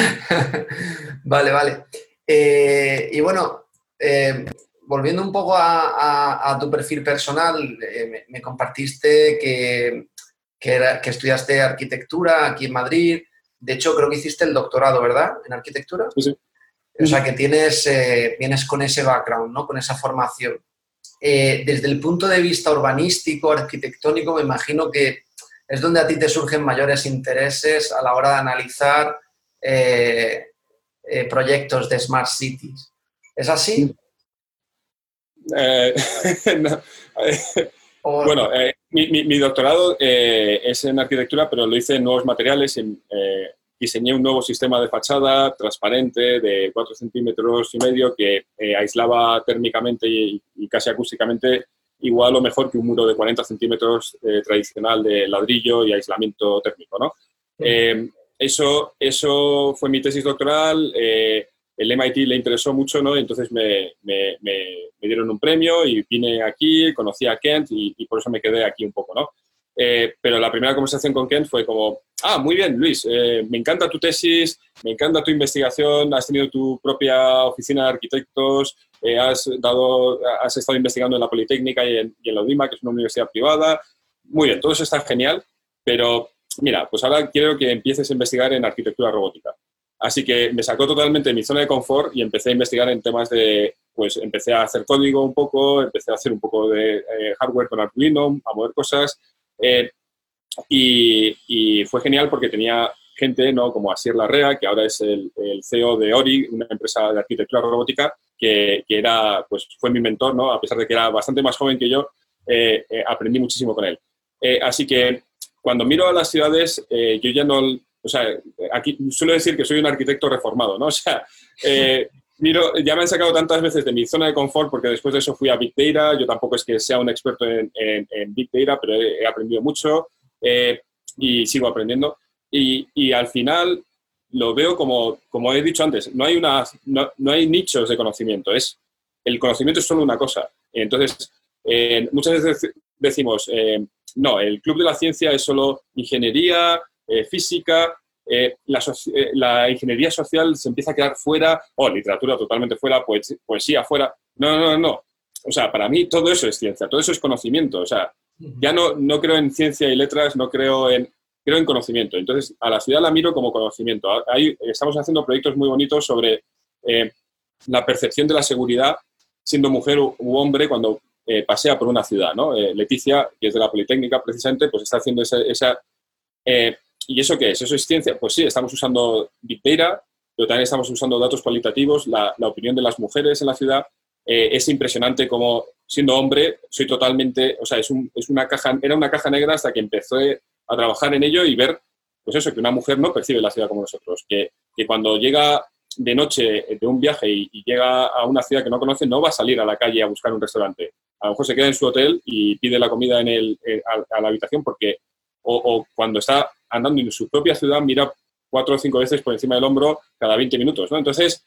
Vale. Y bueno, volviendo un poco a tu perfil personal, me compartiste que estudiaste arquitectura aquí en Madrid. De hecho, creo que hiciste el doctorado, ¿verdad? En arquitectura. Sí. O sea, que vienes con ese background, ¿no? Con esa formación. Desde el punto de vista urbanístico, arquitectónico, me imagino que es donde a ti te surgen mayores intereses a la hora de analizar proyectos de Smart Cities. ¿Es así? No. Bueno, mi doctorado es en arquitectura, pero lo hice en nuevos materiales. Diseñé un nuevo sistema de fachada transparente de 4,5 centímetros que aislaba térmicamente y casi acústicamente igual o mejor que un muro de 40 centímetros tradicional de ladrillo y aislamiento térmico, ¿no? Eso fue mi tesis doctoral. El MIT le interesó mucho, ¿no? Entonces me dieron un premio y vine aquí, conocí a Kent y por eso me quedé aquí un poco, ¿no? Pero la primera conversación con Kent fue como, muy bien, Luis, me encanta tu tesis, me encanta tu investigación, has tenido tu propia oficina de arquitectos, has estado investigando en la Politécnica y en la UDIMA, que es una universidad privada. Muy bien, todo eso está genial, pero mira, pues ahora quiero que empieces a investigar en arquitectura robótica. Así que me sacó totalmente de mi zona de confort y empecé a investigar en temas pues empecé a hacer código un poco, empecé a hacer un poco de hardware con Arduino, a mover cosas. Y fue genial porque tenía gente, ¿no? Como Asier Larrea, que ahora es el CEO de Ori, una empresa de arquitectura robótica, que pues fue mi mentor, ¿no? A pesar de que era bastante más joven que yo, aprendí muchísimo con él. Así que cuando miro a las ciudades, yo ya no... O sea, aquí suelo decir que soy un arquitecto reformado, ¿no? O sea, ya me han sacado tantas veces de mi zona de confort porque después de eso fui a Big Data. Yo tampoco es que sea un experto en Big Data, pero he aprendido mucho y sigo aprendiendo. Y al final lo veo como he dicho antes, no hay nichos de conocimiento. El conocimiento es solo una cosa. Entonces, muchas veces decimos, no, el Club de la Ciencia es solo ingeniería, física, la ingeniería social se empieza a quedar fuera, literatura totalmente fuera, poesía fuera. No. O sea, para mí todo eso es ciencia, todo eso es conocimiento. O sea, ya no creo en ciencia y letras, creo en conocimiento. Entonces, a la ciudad la miro como conocimiento. Estamos haciendo proyectos muy bonitos sobre la percepción de la seguridad siendo mujer u hombre cuando pasea por una ciudad, ¿no? Leticia, que es de la Politécnica precisamente, pues está haciendo esa ¿y eso qué es? ¿Eso es ciencia? Pues sí, estamos usando Big Data, pero también estamos usando datos cualitativos, la opinión de las mujeres en la ciudad. Es impresionante como, siendo hombre, soy totalmente... O sea, era una caja negra hasta que empecé a trabajar en ello y ver, pues eso, que una mujer no percibe la ciudad como nosotros. Que cuando llega de noche de un viaje y llega a una ciudad que no conoce, no va a salir a la calle a buscar un restaurante. A lo mejor se queda en su hotel y pide la comida a la habitación porque... O cuando está andando en su propia ciudad, mira 4 o 5 veces por encima del hombro cada 20 minutos, ¿no? Entonces,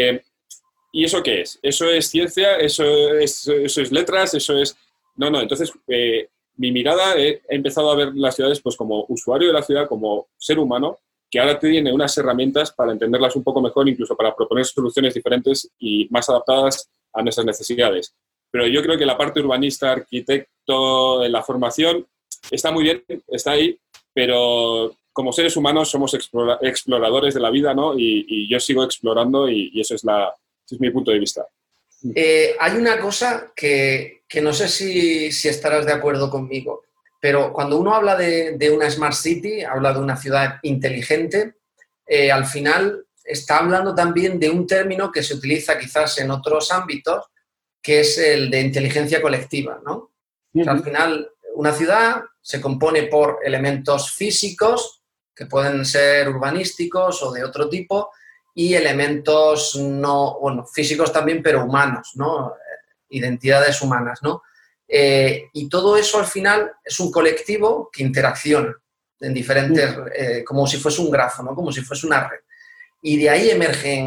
¿y eso qué es? ¿Eso es ciencia? ¿Eso es letras? ¿Eso es...? No. Entonces, mi mirada, he empezado a ver las ciudades pues como usuario de la ciudad, como ser humano, que ahora tiene unas herramientas para entenderlas un poco mejor, incluso para proponer soluciones diferentes y más adaptadas a nuestras necesidades. Pero yo creo que la parte urbanista, arquitecto, de la formación, está muy bien, está ahí, pero como seres humanos somos exploradores de la vida, ¿no? Y yo sigo explorando y ese es mi punto de vista. Hay una cosa que no sé si estarás de acuerdo conmigo, pero cuando uno habla de una Smart City, habla de una ciudad inteligente, al final está hablando también de un término que se utiliza quizás en otros ámbitos, que es el de inteligencia colectiva, ¿no? O sea, al final, una ciudad se compone por elementos físicos, que pueden ser urbanísticos o de otro tipo, y elementos físicos también, pero humanos, ¿no? Identidades humanas, ¿no? Y todo eso al final es un colectivo que interacciona en diferentes, como si fuese un grafo, ¿no? Como si fuese una red. Y de ahí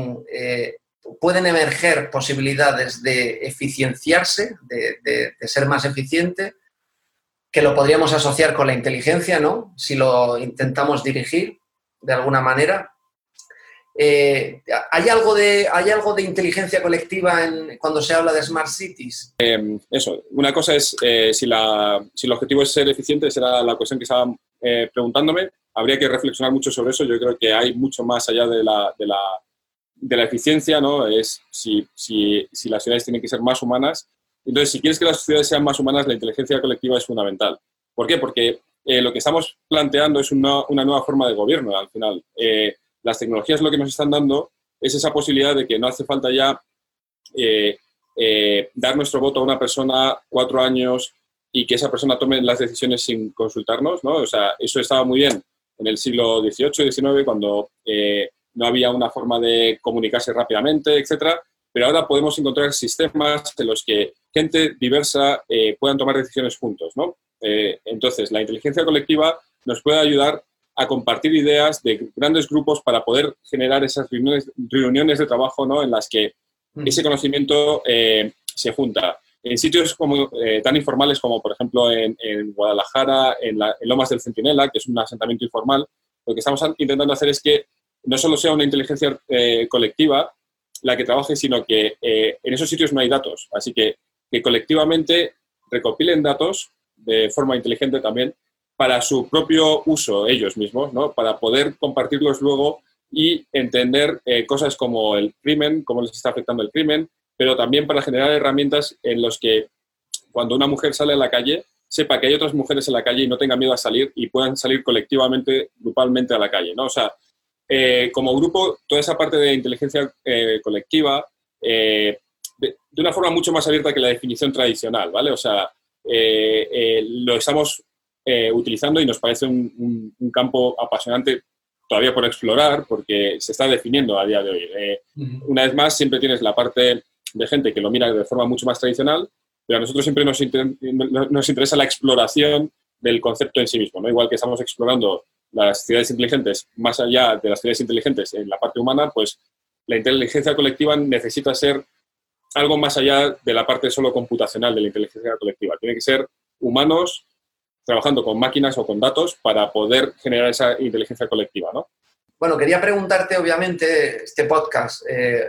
pueden emerger posibilidades de eficienciarse, de ser más eficiente, que lo podríamos asociar con la inteligencia, ¿no? Si lo intentamos dirigir de alguna manera. ¿Hay algo de inteligencia colectiva cuando se habla de Smart Cities? Eso, una cosa es, si el objetivo es ser eficiente, será la cuestión que estaban preguntándome. Habría que reflexionar mucho sobre eso. Yo creo que hay mucho más allá de la eficiencia, ¿no? Es si las ciudades tienen que ser más humanas. Entonces, si quieres que las ciudades sean más humanas, la inteligencia colectiva es fundamental. ¿Por qué? Porque lo que estamos planteando es una nueva forma de gobierno al final. Las tecnologías lo que nos están dando es esa posibilidad de que no hace falta ya dar nuestro voto a una persona 4 años y que esa persona tome las decisiones sin consultarnos, ¿no? O sea, eso estaba muy bien en el siglo XVIII y XIX, cuando no había una forma de comunicarse rápidamente, etcétera, pero ahora podemos encontrar sistemas en los que gente diversa puedan tomar decisiones juntos, ¿no? Entonces, la inteligencia colectiva nos puede ayudar a compartir ideas de grandes grupos para poder generar esas reuniones de trabajo, ¿no? En las que ese conocimiento se junta. En sitios como, tan informales como, por ejemplo, en Guadalajara, en Lomas del Centinela, que es un asentamiento informal, lo que estamos intentando hacer es que no solo sea una inteligencia colectiva la que trabaje, sino que en esos sitios no hay datos. Así que colectivamente recopilen datos de forma inteligente también para su propio uso ellos mismos, ¿no? Para poder compartirlos luego y entender cosas como el crimen, cómo les está afectando el crimen, pero también para generar herramientas en los que cuando una mujer sale a la calle, sepa que hay otras mujeres en la calle y no tenga miedo a salir y puedan salir colectivamente, grupalmente a la calle, ¿no? O sea, como grupo, toda esa parte de inteligencia colectiva, de una forma mucho más abierta que la definición tradicional, ¿vale? O sea, lo estamos utilizando y nos parece un campo apasionante todavía por explorar, porque se está definiendo a día de hoy. Una vez más, siempre tienes la parte de gente que lo mira de forma mucho más tradicional, pero a nosotros siempre nos interesa la exploración del concepto en sí mismo, ¿no? Igual que estamos explorando las ciudades inteligentes, más allá de las ciudades inteligentes en la parte humana, pues la inteligencia colectiva necesita ser algo más allá de la parte solo computacional de la inteligencia colectiva. Tiene que ser humanos trabajando con máquinas o con datos para poder generar esa inteligencia colectiva, ¿no? Bueno, quería preguntarte, obviamente, este podcast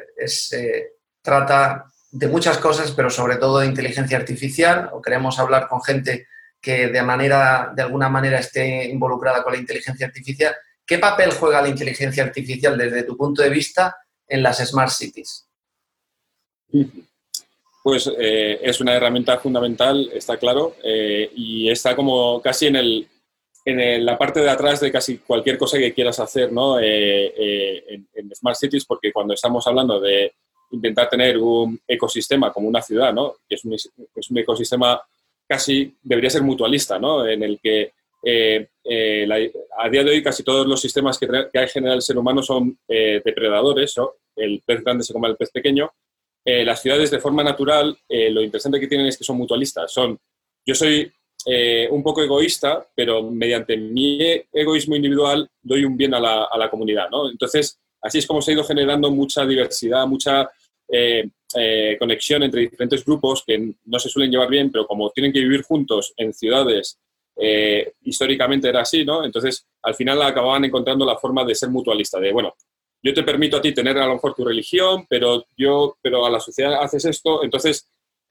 trata de muchas cosas, pero sobre todo de inteligencia artificial, o queremos hablar con gente que de alguna manera esté involucrada con la inteligencia artificial. ¿Qué papel juega la inteligencia artificial desde tu punto de vista en las Smart Cities? Pues es una herramienta fundamental, está claro, y está como casi en la parte de atrás de casi cualquier cosa que quieras hacer, ¿no? En Smart Cities, porque cuando estamos hablando de intentar tener un ecosistema como una ciudad, ¿no? Que es un ecosistema casi, debería ser mutualista, ¿no? En el que a día de hoy casi todos los sistemas que genera el ser humano son depredadores, ¿no? El pez grande se come al pez pequeño. Las ciudades de forma natural, lo interesante que tienen es que son mutualistas. Yo soy un poco egoísta, pero mediante mi egoísmo individual doy un bien a la comunidad, ¿no? Entonces, así es como se ha ido generando mucha diversidad, mucha conexión entre diferentes grupos que no se suelen llevar bien, pero como tienen que vivir juntos en ciudades, históricamente era así, ¿no? Entonces, al final acababan encontrando la forma de ser mutualista, de, bueno, yo te permito a ti tener a lo mejor tu religión, pero a la sociedad haces esto. Entonces,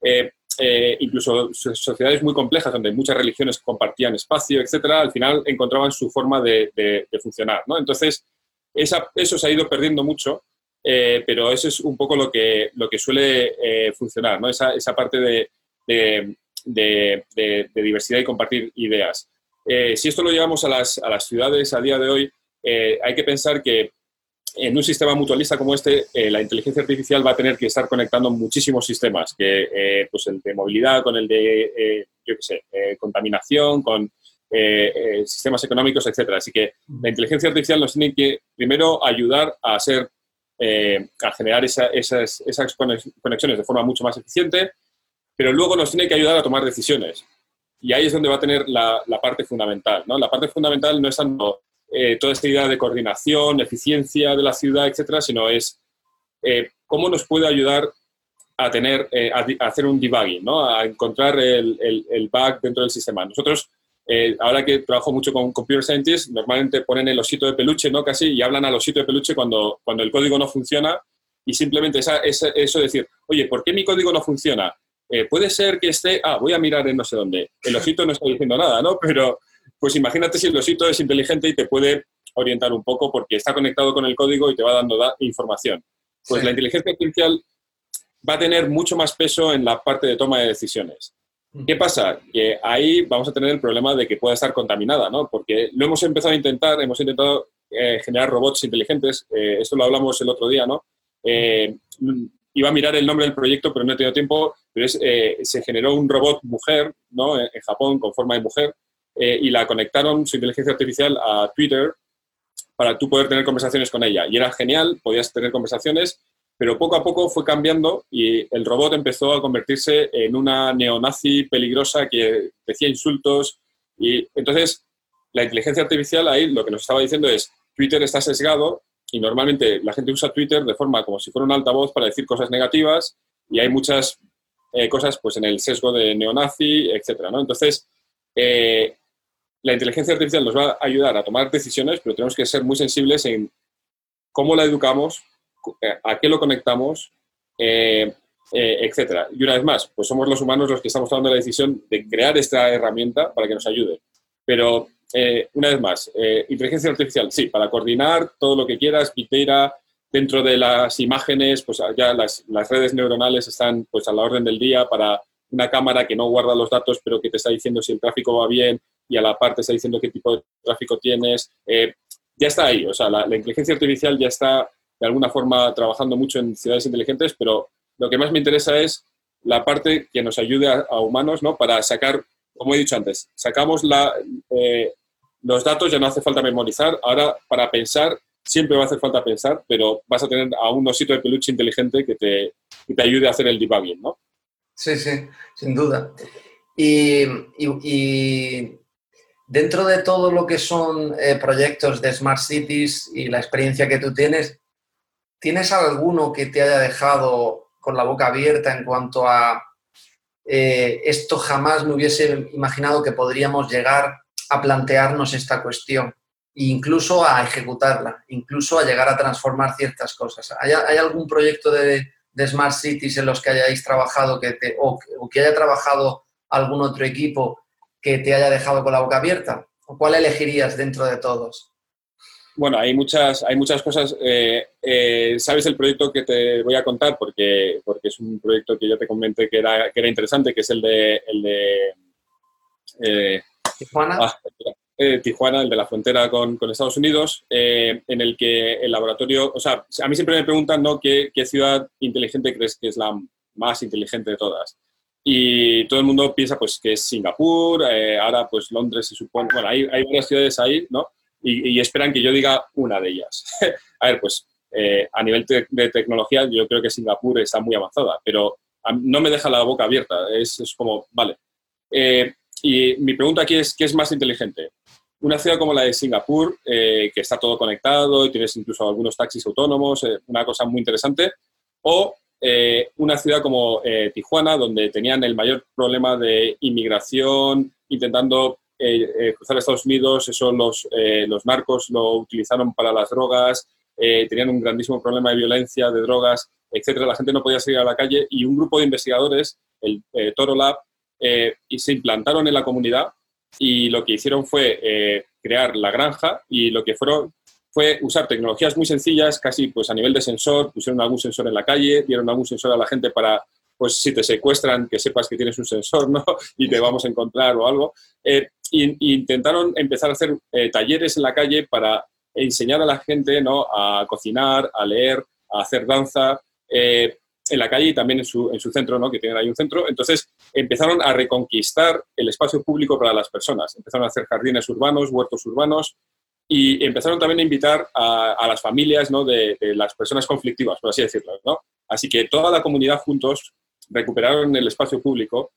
incluso sociedades muy complejas donde muchas religiones compartían espacio, etcétera, al final encontraban su forma de funcionar, ¿no? Entonces, eso se ha ido perdiendo mucho, pero eso es un poco lo que suele funcionar, ¿no? Esa parte de diversidad y compartir ideas. Si esto lo llevamos a las ciudades a día de hoy, hay que pensar que en un sistema mutualista como este, la inteligencia artificial va a tener que estar conectando muchísimos sistemas, pues el de movilidad con el de, contaminación, con sistemas económicos, etcétera. Así que la inteligencia artificial nos tiene que primero ayudar a generar esas conexiones de forma mucho más eficiente, pero luego nos tiene que ayudar a tomar decisiones. Y ahí es donde va a tener la parte fundamental, ¿no? La parte fundamental no es tanto toda esta idea de coordinación, eficiencia de la ciudad, etcétera, sino es cómo nos puede ayudar a hacer un debugging, ¿no? A encontrar el bug dentro del sistema. Nosotros, ahora que trabajo mucho con computer scientists, normalmente ponen el osito de peluche, ¿no? Casi, y hablan al osito de peluche cuando el código no funciona, y simplemente eso de decir, oye, ¿por qué mi código no funciona? Puede ser que voy a mirar en no sé dónde. El osito no está diciendo nada, ¿no? Pero pues imagínate si el osito es inteligente y te puede orientar un poco porque está conectado con el código y te va dando información. Pues sí. La inteligencia artificial va a tener mucho más peso en la parte de toma de decisiones. ¿Qué pasa? Que ahí vamos a tener el problema de que pueda estar contaminada, ¿no? Porque lo hemos empezado a intentar, hemos intentado generar robots inteligentes, esto lo hablamos el otro día, ¿no? Eh, Iba a mirar el nombre del proyecto, pero no he tenido tiempo, pero se generó un robot mujer, ¿no? En Japón, con forma de mujer, y la conectaron, su inteligencia artificial, a Twitter para tú poder tener conversaciones con ella. Y era genial, podías tener conversaciones, pero poco a poco fue cambiando y el robot empezó a convertirse en una neonazi peligrosa que decía insultos. Y entonces, la inteligencia artificial ahí lo que nos estaba diciendo es, Twitter está sesgado y normalmente la gente usa Twitter de forma como si fuera un altavoz para decir cosas negativas y hay muchas cosas pues en el sesgo de neonazi, etcétera, ¿no? Entonces, la inteligencia artificial nos va a ayudar a tomar decisiones, pero tenemos que ser muy sensibles en cómo la educamos, a qué lo conectamos, etcétera. Y una vez más, pues somos los humanos los que estamos tomando la decisión de crear esta herramienta para que nos ayude. Pero, una vez más, inteligencia artificial, sí, para coordinar todo lo que quieras, Big Data, dentro de las imágenes, pues ya las redes neuronales están pues a la orden del día para una cámara que no guarda los datos, pero que te está diciendo si el tráfico va bien y a la par te está diciendo qué tipo de tráfico tienes. Ya está ahí, o sea, la inteligencia artificial ya está de alguna forma trabajando mucho en ciudades inteligentes, pero lo que más me interesa es la parte que nos ayude a humanos, ¿no? Para sacar, como he dicho antes, sacamos los datos, ya no hace falta memorizar, ahora para pensar, siempre va a hacer falta pensar, pero vas a tener a un osito de peluche inteligente que te ayude a hacer el debugging, ¿no? Sí, sí, sin duda. Y dentro de todo lo que son proyectos de Smart Cities y la experiencia que tú tienes, ¿tienes alguno que te haya dejado con la boca abierta en cuanto a esto jamás me hubiese imaginado que podríamos llegar a plantearnos esta cuestión e incluso a ejecutarla, incluso a llegar a transformar ciertas cosas? ¿Hay algún proyecto de Smart Cities en los que hayáis trabajado o que haya trabajado algún otro equipo que te haya dejado con la boca abierta? ¿O cuál elegirías dentro de todos? Bueno, hay muchas cosas. Sabes el proyecto que te voy a contar porque es un proyecto que ya te comenté que era interesante, que es el de ¿Tijuana? Tijuana, el de la frontera con Estados Unidos, en el que el laboratorio, o sea, a mí siempre me preguntan, ¿no?, ¿qué ciudad inteligente crees que es la más inteligente de todas? Y todo el mundo piensa pues que es Singapur, ahora pues Londres se supone, bueno, hay varias ciudades ahí, ¿no? Y esperan que yo diga una de ellas. A ver, pues a nivel de tecnología yo creo que Singapur está muy avanzada, pero no me deja la boca abierta, es como, vale. Y mi pregunta aquí es, ¿qué es más inteligente? Una ciudad como la de Singapur, que está todo conectado y tienes incluso algunos taxis autónomos, una cosa muy interesante, o una ciudad como Tijuana, donde tenían el mayor problema de inmigración, intentando cruzar a Estados Unidos, eso los narcos lo utilizaron para las drogas, tenían un grandísimo problema de violencia, de drogas, etcétera. La gente no podía salir a la calle y un grupo de investigadores, el Toro Lab, y se implantaron en la comunidad y lo que hicieron fue crear la granja y lo que fue usar tecnologías muy sencillas, casi pues a nivel de sensor, pusieron algún sensor en la calle, dieron algún sensor a la gente para, pues si te secuestran, que sepas que tienes un sensor, ¿no? Y te vamos a encontrar o algo. Y intentaron empezar a hacer talleres en la calle para enseñar a la gente, ¿no?, a cocinar, a leer, a hacer danza, en la calle y también en su centro, ¿no?, que tienen ahí un centro. Entonces empezaron a reconquistar el espacio público para las personas. Empezaron a hacer jardines urbanos, huertos urbanos y empezaron también a invitar a las familias, ¿no?, de las personas conflictivas, por así decirlo, ¿no? Así que toda la comunidad juntos recuperaron el espacio público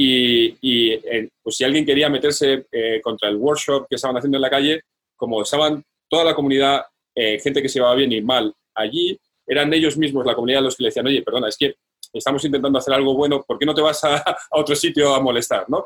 y pues si alguien quería meterse contra el workshop que estaban haciendo en la calle, como estaban toda la comunidad, gente que se llevaba bien y mal allí, eran ellos mismos, la comunidad, los que le decían, oye, perdona, es que estamos intentando hacer algo bueno, ¿por qué no te vas a otro sitio a molestar, ¿no?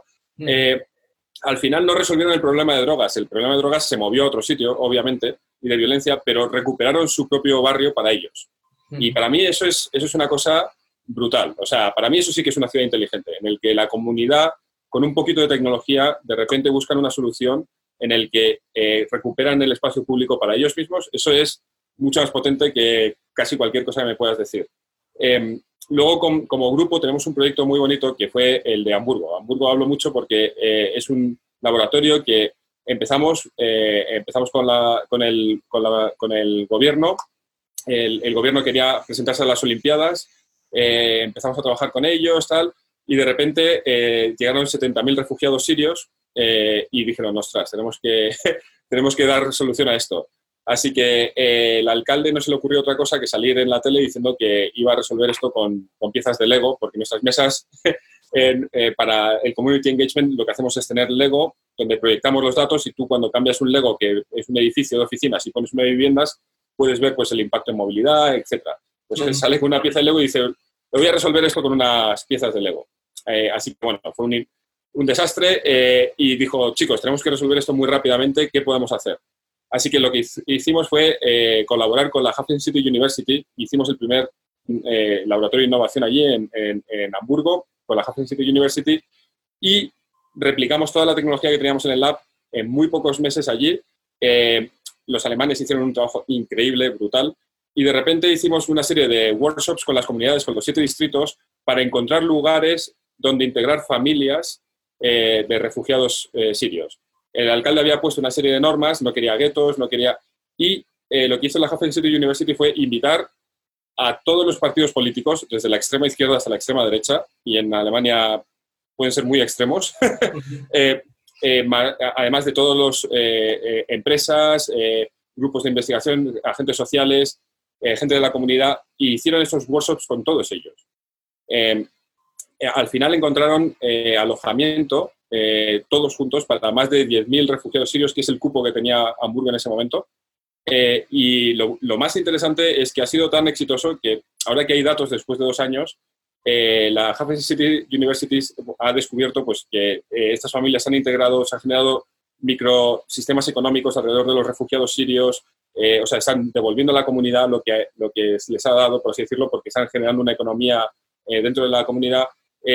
Al final no resolvieron el problema de drogas. El problema de drogas se movió a otro sitio, obviamente, y de violencia, pero recuperaron su propio barrio para ellos. Y para mí eso es una cosa brutal. O sea, para mí eso sí que es una ciudad inteligente, en el que la comunidad, con un poquito de tecnología, de repente buscan una solución en el que recuperan el espacio público para ellos mismos. Eso es mucho más potente que casi cualquier cosa que me puedas decir. luego, como grupo, tenemos un proyecto muy bonito que fue el de Hamburgo. Hamburgo hablo mucho porque es un laboratorio que empezamos con el gobierno. El gobierno quería presentarse a las Olimpiadas, empezamos a trabajar con ellos, tal, y de repente llegaron 70.000 refugiados sirios y dijeron, ostras, tenemos que dar solución a esto. Así que el alcalde no se le ocurrió otra cosa que salir en la tele diciendo que iba a resolver esto con piezas de Lego, porque nuestras mesas para el Community Engagement lo que hacemos es tener Lego, donde proyectamos los datos y tú cuando cambias un Lego, que es un edificio de oficinas, y pones una de viviendas, puedes ver pues, el impacto en movilidad, etc. Pues él sale con una pieza de Lego y dice, le voy a resolver esto con unas piezas de Lego. Así que bueno, fue un desastre y dijo, chicos, tenemos que resolver esto muy rápidamente, ¿qué podemos hacer? Así que lo que hicimos fue colaborar con la Hafen City University. Hicimos el primer laboratorio de innovación allí en Hamburgo, con la Hafen City University, y replicamos toda la tecnología que teníamos en el lab en muy pocos meses allí. Los alemanes hicieron un trabajo increíble, brutal, y de repente hicimos una serie de workshops con las comunidades, con los 7 distritos, para encontrar lugares donde integrar familias de refugiados sirios. El alcalde había puesto una serie de normas, no quería guetos, no quería... Y lo que hizo la Hafen City University fue invitar a todos los partidos políticos, desde la extrema izquierda hasta la extrema derecha, y en Alemania pueden ser muy extremos, además de todos los empresas, grupos de investigación, agentes sociales, gente de la comunidad, y hicieron esos workshops con todos ellos. Al final encontraron alojamiento todos juntos para más de 10.000 refugiados sirios, que es el cupo que tenía Hamburgo en ese momento. Y lo más interesante es que ha sido tan exitoso que ahora que hay datos después de 2 años, la Hafen City University ha descubierto pues, que estas familias se han integrado, se han generado microsistemas económicos alrededor de los refugiados sirios, o sea, están devolviendo a la comunidad lo que les ha dado, por así decirlo, porque están generando una economía dentro de la comunidad.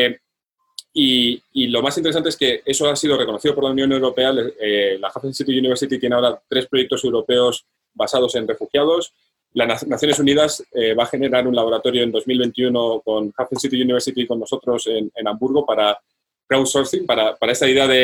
Y lo más interesante es que eso ha sido reconocido por la Unión Europea. La Hafen City University tiene ahora 3 proyectos europeos basados en refugiados. Las Naciones Unidas va a generar un laboratorio en 2021 con Hafen City University y con nosotros en Hamburgo para crowdsourcing, para esta idea de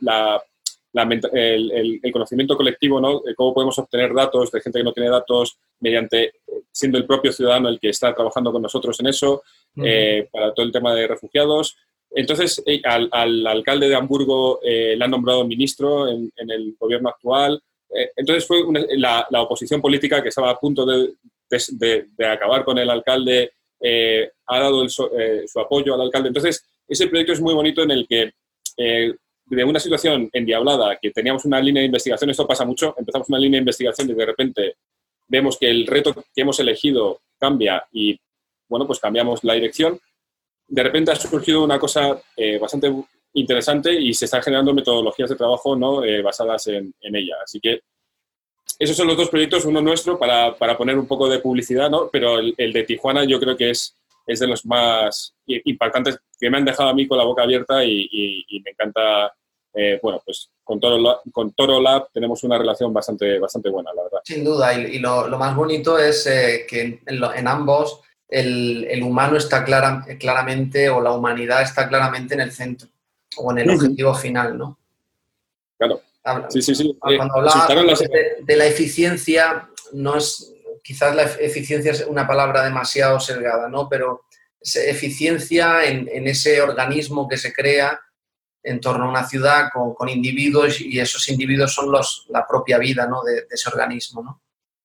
el conocimiento colectivo, ¿no? Cómo podemos obtener datos de gente que no tiene datos mediante siendo el propio ciudadano el que está trabajando con nosotros en eso, para todo el tema de refugiados. Entonces, al alcalde de Hamburgo le han nombrado ministro en el gobierno actual. Entonces, fue la oposición política que estaba a punto de acabar con el alcalde, ha dado su apoyo al alcalde. Entonces, ese proyecto es muy bonito en el que de una situación endiablada, que teníamos una línea de investigación, esto pasa mucho, empezamos una línea de investigación y de repente vemos que el reto que hemos elegido cambia y, bueno, pues cambiamos la dirección. De repente ha surgido una cosa bastante interesante y se están generando metodologías de trabajo, ¿no? Basadas en ella. Así que esos son los 2 proyectos, uno nuestro para poner un poco de publicidad, ¿no? Pero el de Tijuana yo creo que es de los más impactantes que me han dejado a mí con la boca abierta y me encanta. Bueno, pues con Toro Lab tenemos una relación bastante buena, la verdad. Sin duda, y lo más bonito es que en ambos el humano está claramente, o la humanidad está claramente en el centro, o en el objetivo final, ¿no? Claro. Sí. Cuando hablaba de la eficiencia, quizás la eficiencia es una palabra demasiado sesgada, ¿no? Pero eficiencia en ese organismo que se crea en torno a una ciudad con individuos, y esos individuos son la propia vida, ¿no? de ese organismo, ¿no?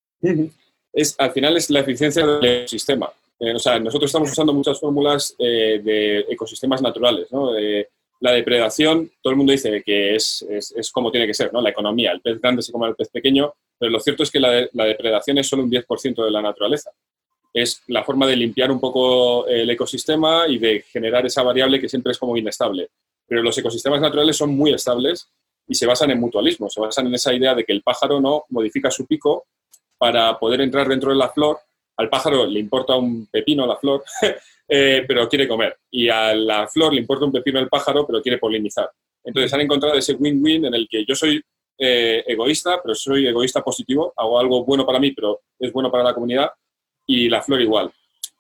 Al final es la eficiencia del ecosistema. O sea, nosotros estamos usando muchas fórmulas de ecosistemas naturales, ¿no? La depredación, todo el mundo dice que es como tiene que ser, ¿no? La economía, el pez grande se come al pez pequeño, pero lo cierto es que la depredación es solo un 10% de la naturaleza. Es la forma de limpiar un poco el ecosistema y de generar esa variable que siempre es como inestable. Pero los ecosistemas naturales son muy estables y se basan en mutualismo, se basan en esa idea de que el pájaro no modifica su pico para poder entrar dentro de la flor. Al pájaro le importa un pepino la flor, pero quiere comer. Y a la flor le importa un pepino el pájaro, pero quiere polinizar. Entonces han encontrado ese win-win en el que yo soy egoísta, pero soy egoísta positivo, hago algo bueno para mí, pero es bueno para la comunidad, y la flor igual.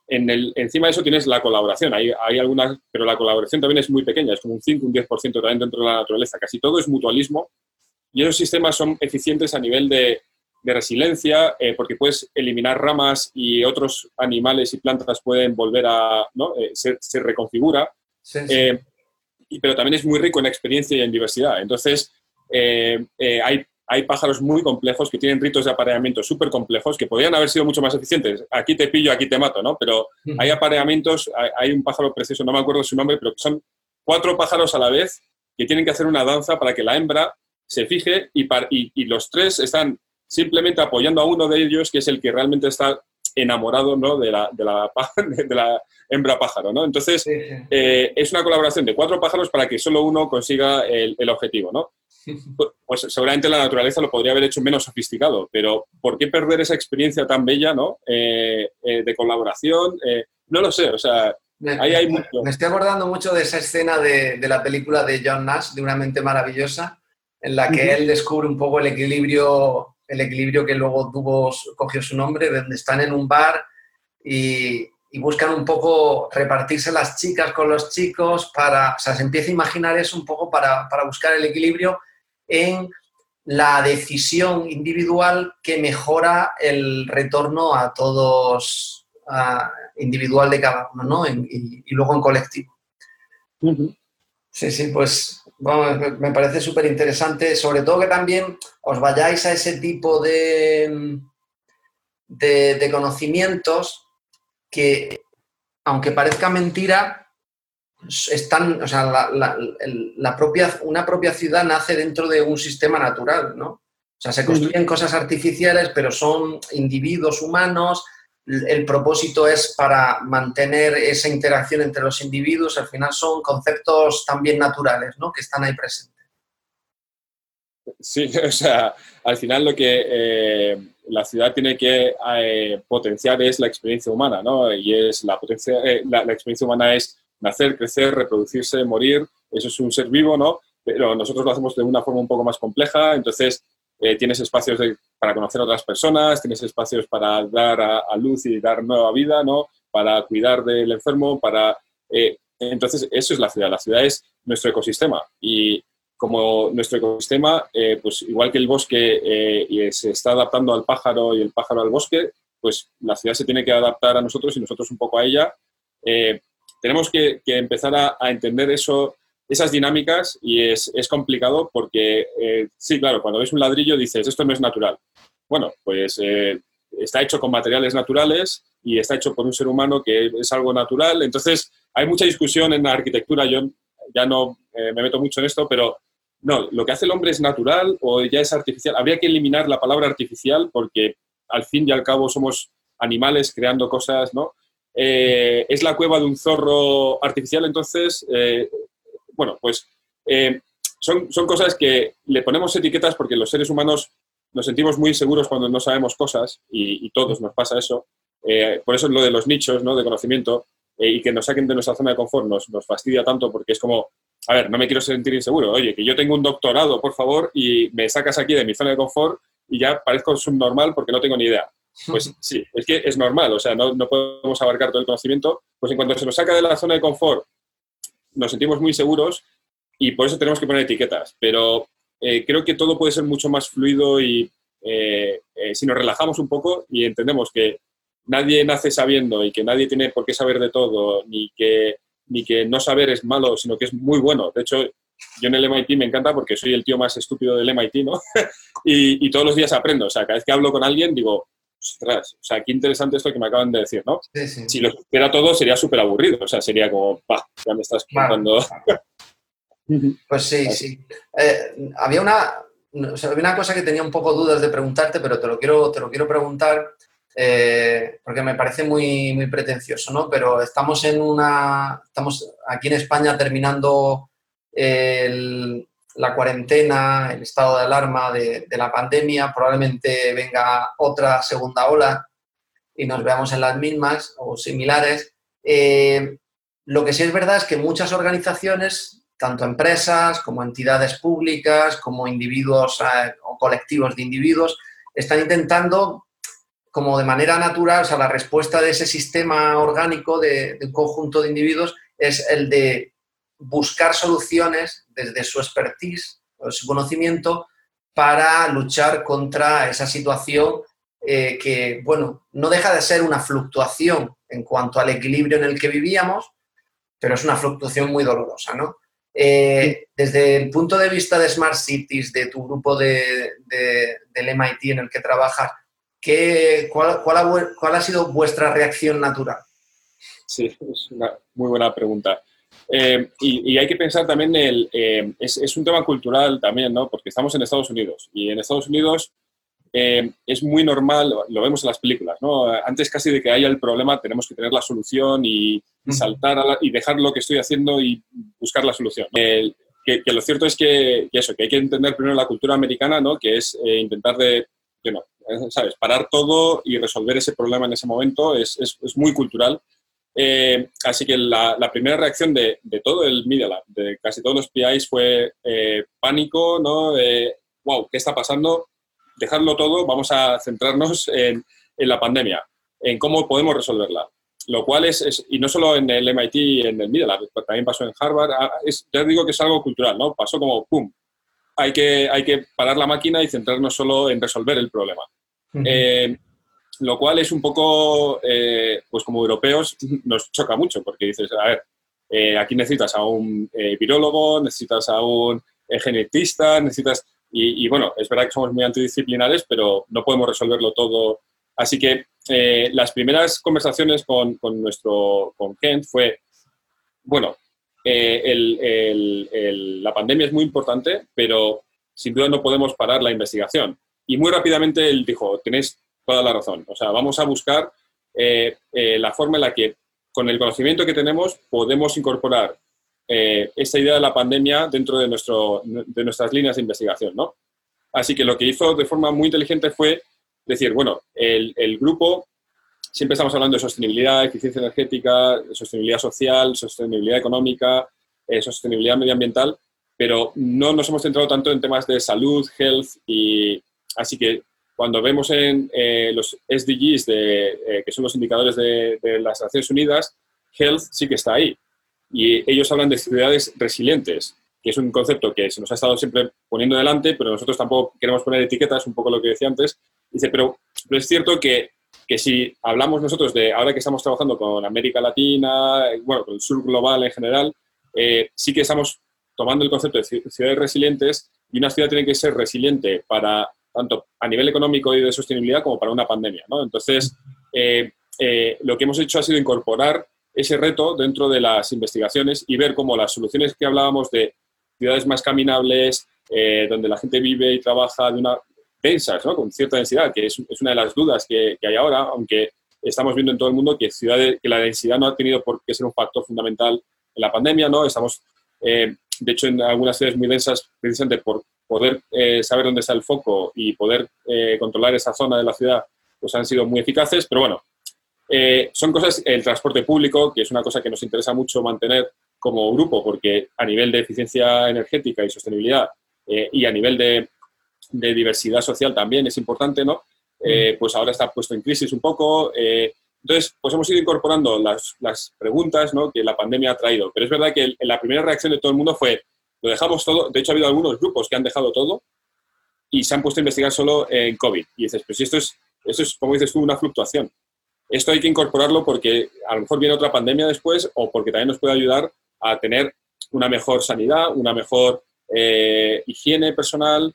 encima de eso tienes la colaboración. Hay algunas, pero la colaboración también es muy pequeña, es como un 5, un 10% también dentro de la naturaleza. Casi todo es mutualismo y esos sistemas son eficientes a nivel de resiliencia, porque puedes eliminar ramas y otros animales y plantas pueden volver a, ¿no? Se reconfigura. Sí, sí. Pero también es muy rico en experiencia y en diversidad. Entonces, hay pájaros muy complejos que tienen ritos de apareamiento súper complejos que podrían haber sido mucho más eficientes. Aquí te pillo, aquí te mato, ¿no? Pero hay apareamientos, hay un pájaro precioso, no me acuerdo su nombre, pero que son 4 pájaros a la vez que tienen que hacer una danza para que la hembra se fije y los 3 están simplemente apoyando a uno de ellos, que es el que realmente está enamorado, ¿no? de la hembra pájaro, ¿no? Entonces, Sí, sí. es una colaboración de 4 pájaros para que solo uno consiga el objetivo, ¿no? Pues seguramente la naturaleza lo podría haber hecho menos sofisticado, pero ¿por qué perder esa experiencia tan bella, ¿no? De colaboración? No lo sé, o sea, ahí hay mucho. Me estoy acordando mucho de esa escena de la película de John Nash, de Una mente maravillosa, en la que él descubre un poco el equilibrio que luego cogió su nombre, donde están en un bar y buscan un poco repartirse las chicas con los chicos o sea, se empieza a imaginar eso un poco para buscar el equilibrio en la decisión individual que mejora el retorno a todos, individual de cada uno, ¿no? Y luego en colectivo. Sí, sí, pues bueno, me parece súper interesante, sobre todo que también os vayáis a ese tipo de conocimientos que, aunque parezca mentira, están, o sea, una propia ciudad nace dentro de un sistema natural, ¿no? O sea, se construyen cosas artificiales, pero son individuos humanos. El propósito es para mantener esa interacción entre los individuos. Al final son conceptos también naturales, ¿no? Que están ahí presentes. Sí, o sea, al final lo que la ciudad tiene que potenciar es la experiencia humana, ¿no? Y es la experiencia humana es nacer, crecer, reproducirse, morir. Eso es un ser vivo, ¿no? Pero nosotros lo hacemos de una forma un poco más compleja. Entonces, tienes espacios para conocer a otras personas, tienes espacios para dar a luz y dar nueva vida, ¿no? Para cuidar del enfermo, entonces, eso es la ciudad. La ciudad es nuestro ecosistema. Y como nuestro ecosistema, pues igual que el bosque se está adaptando al pájaro y el pájaro al bosque, pues la ciudad se tiene que adaptar a nosotros y nosotros un poco a ella. Tenemos que empezar a entender esas dinámicas y es complicado porque, sí, claro, cuando ves un ladrillo dices, esto no es natural. Bueno, pues está hecho con materiales naturales y está hecho por un ser humano que es algo natural. Entonces, hay mucha discusión en la arquitectura. Yo ya no me meto mucho en esto, pero no, lo que hace el hombre es natural o ya es artificial. Habría que eliminar la palabra artificial porque al fin y al cabo somos animales creando cosas, ¿no? Es la cueva de un zorro artificial, entonces, bueno, pues son cosas que le ponemos etiquetas porque los seres humanos nos sentimos muy inseguros cuando no sabemos cosas y todos nos pasa eso. Por eso es lo de los nichos, ¿no? De conocimiento y que nos saquen de nuestra zona de confort nos fastidia tanto porque es como, a ver, no me quiero sentir inseguro. Oye, que yo tengo un doctorado, por favor, y me sacas aquí de mi zona de confort y ya parezco subnormal porque no tengo ni idea. Pues sí, es que es normal, o sea, no podemos abarcar todo el conocimiento. Pues en cuanto se nos saca de la zona de confort, nos sentimos muy seguros y por eso tenemos que poner etiquetas. Pero creo que todo puede ser mucho más fluido y si nos relajamos un poco y entendemos que nadie nace sabiendo y que nadie tiene por qué saber de todo, ni que no saber es malo, sino que es muy bueno. De hecho, yo en el MIT me encanta porque soy el tío más estúpido del MIT, ¿no? y todos los días aprendo. O sea, cada vez que hablo con alguien digo, ostras, o sea, qué interesante esto que me acaban de decir, ¿no? Sí, sí. Si lo supiera todo sería súper aburrido. O sea, sería como, ya me estás contando. Claro. Pues sí, sí. Había una cosa que tenía un poco dudas de preguntarte, pero te lo quiero preguntar porque me parece muy, muy pretencioso, ¿no? Pero estamos aquí en España terminando la cuarentena, el estado de alarma de la pandemia. Probablemente venga otra segunda ola y nos veamos en las mismas o similares. Lo que sí es verdad es que muchas organizaciones, tanto empresas como entidades públicas, como individuos o colectivos de individuos, están intentando como de manera natural, o sea, la respuesta de ese sistema orgánico de un conjunto de individuos es el de buscar soluciones desde su expertise o su conocimiento para luchar contra esa situación que, bueno, no deja de ser una fluctuación en cuanto al equilibrio en el que vivíamos, pero es una fluctuación muy dolorosa, ¿no? Desde el punto de vista de Smart Cities, de tu grupo del MIT en el que trabajas, ¿cuál ha sido vuestra reacción natural? Sí, es una muy buena pregunta. Y hay que pensar también, es un tema cultural también, ¿no? Porque estamos en Estados Unidos y en Estados Unidos es muy normal, lo vemos en las películas, ¿no? Antes casi de que haya el problema tenemos que tener la solución y saltar y dejar lo que estoy haciendo y buscar la solución. Que lo cierto es que hay que entender primero la cultura americana, ¿no? Que es intentar ¿sabes? Parar todo y resolver ese problema en ese momento es muy cultural. Así que la primera reacción de todo el Media Lab, de casi todos los PIs, fue pánico, ¿no? Wow, ¿qué está pasando? Dejarlo todo, vamos a centrarnos en la pandemia, en cómo podemos resolverla. Lo cual y no solo en el MIT y en el Media Lab, también pasó en Harvard. Ya digo que es algo cultural, ¿no? Pasó como ¡pum! Hay que parar la máquina y centrarnos solo en resolver el problema. Lo cual es un poco, pues como europeos, nos choca mucho, porque dices, a ver, aquí necesitas a un virólogo, necesitas a un genetista, y bueno, es verdad que somos muy antidisciplinares, pero no podemos resolverlo todo. Así que las primeras conversaciones con Kent fue, bueno, la pandemia es muy importante, pero sin duda no podemos parar la investigación. Y muy rápidamente él dijo, tenéis toda la razón. O sea, vamos a buscar la forma en la que, con el conocimiento que tenemos, podemos incorporar esta idea de la pandemia dentro de nuestras líneas de investigación, ¿no? Así que lo que hizo de forma muy inteligente fue decir, bueno, el grupo, siempre estamos hablando de sostenibilidad, eficiencia energética, sostenibilidad social, sostenibilidad económica, sostenibilidad medioambiental, pero no nos hemos centrado tanto en temas de salud, health, y así que cuando vemos en los SDGs, que son los indicadores de las Naciones Unidas, health sí que está ahí. Y ellos hablan de ciudades resilientes, que es un concepto que se nos ha estado siempre poniendo delante, pero nosotros tampoco queremos poner etiquetas, un poco lo que decía antes. Dice, pero es cierto que si hablamos nosotros de, ahora que estamos trabajando con América Latina, bueno, con el sur global en general, sí que estamos tomando el concepto de ciudades resilientes, y una ciudad tiene que ser resiliente para tanto a nivel económico y de sostenibilidad como para una pandemia, ¿no? Entonces, lo que hemos hecho ha sido incorporar ese reto dentro de las investigaciones y ver cómo las soluciones que hablábamos de ciudades más caminables, donde la gente vive y trabaja de una densas, ¿no? Con cierta densidad, que es una de las dudas que hay ahora, aunque estamos viendo en todo el mundo que la densidad no ha tenido por qué ser un factor fundamental en la pandemia, ¿no? Estamos, de hecho, en algunas ciudades muy densas, precisamente por poder saber dónde está el foco y poder controlar esa zona de la ciudad, pues han sido muy eficaces, pero bueno, son cosas, el transporte público, que es una cosa que nos interesa mucho mantener como grupo, porque a nivel de eficiencia energética y sostenibilidad y a nivel de diversidad social también es importante, ¿no? Pues ahora está puesto en crisis un poco. Entonces, pues hemos ido incorporando las preguntas, ¿no?, que la pandemia ha traído. Pero es verdad que la primera reacción de todo el mundo fue, lo dejamos todo. De hecho, ha habido algunos grupos que han dejado todo y se han puesto a investigar solo en COVID. Y dices, pues esto es, como dices tú, una fluctuación. Esto hay que incorporarlo porque a lo mejor viene otra pandemia después, o porque también nos puede ayudar a tener una mejor sanidad, una mejor higiene personal,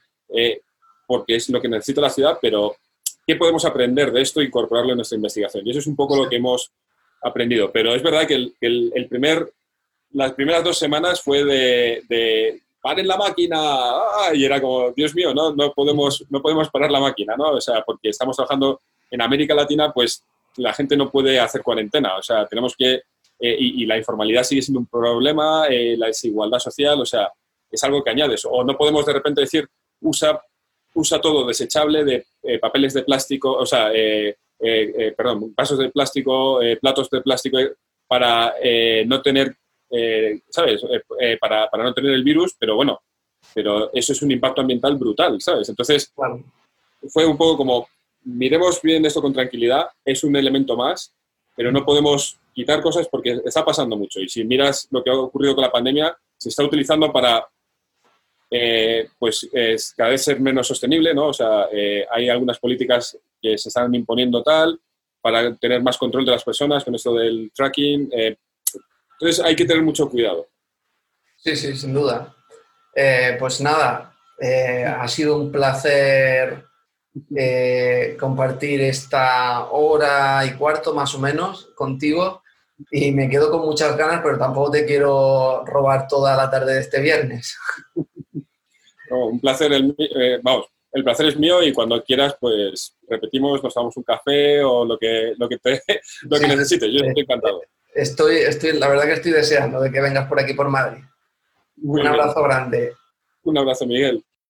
porque es lo que necesita la ciudad, pero ¿qué podemos aprender de esto e incorporarlo en nuestra investigación? Y eso es un poco lo que hemos aprendido. Pero es verdad que las primeras 2 semanas fue de paren la máquina, y era como, Dios mío, no podemos parar la máquina, ¿no? O sea, porque estamos trabajando en América Latina, pues la gente no puede hacer cuarentena, o sea, tenemos que, y la informalidad sigue siendo un problema, la desigualdad social, o sea, es algo que añades. O no podemos de repente decir, usa todo desechable de papeles de plástico, o sea, vasos de plástico, platos de plástico, para no tener, ¿sabes? Para no tener el virus, pero eso es un impacto ambiental brutal, ¿sabes? Entonces, fue un poco como, miremos bien esto con tranquilidad, es un elemento más, pero no podemos quitar cosas porque está pasando mucho. Y si miras lo que ha ocurrido con la pandemia, se está utilizando para cada vez ser menos sostenible, ¿no? O sea, hay algunas políticas que se están imponiendo tal para tener más control de las personas con esto del tracking. Entonces hay que tener mucho cuidado. Sí, sí, sin duda. Pues nada, ha sido un placer compartir esta hora y cuarto más o menos contigo y me quedo con muchas ganas, pero tampoco te quiero robar toda la tarde de este viernes. No, un placer, el placer es mío y cuando quieras, pues repetimos, nos damos un café o lo que necesites. Yo estoy encantado. La verdad que estoy deseando de que vengas por aquí por Madrid. Un abrazo grande. Un abrazo, Miguel.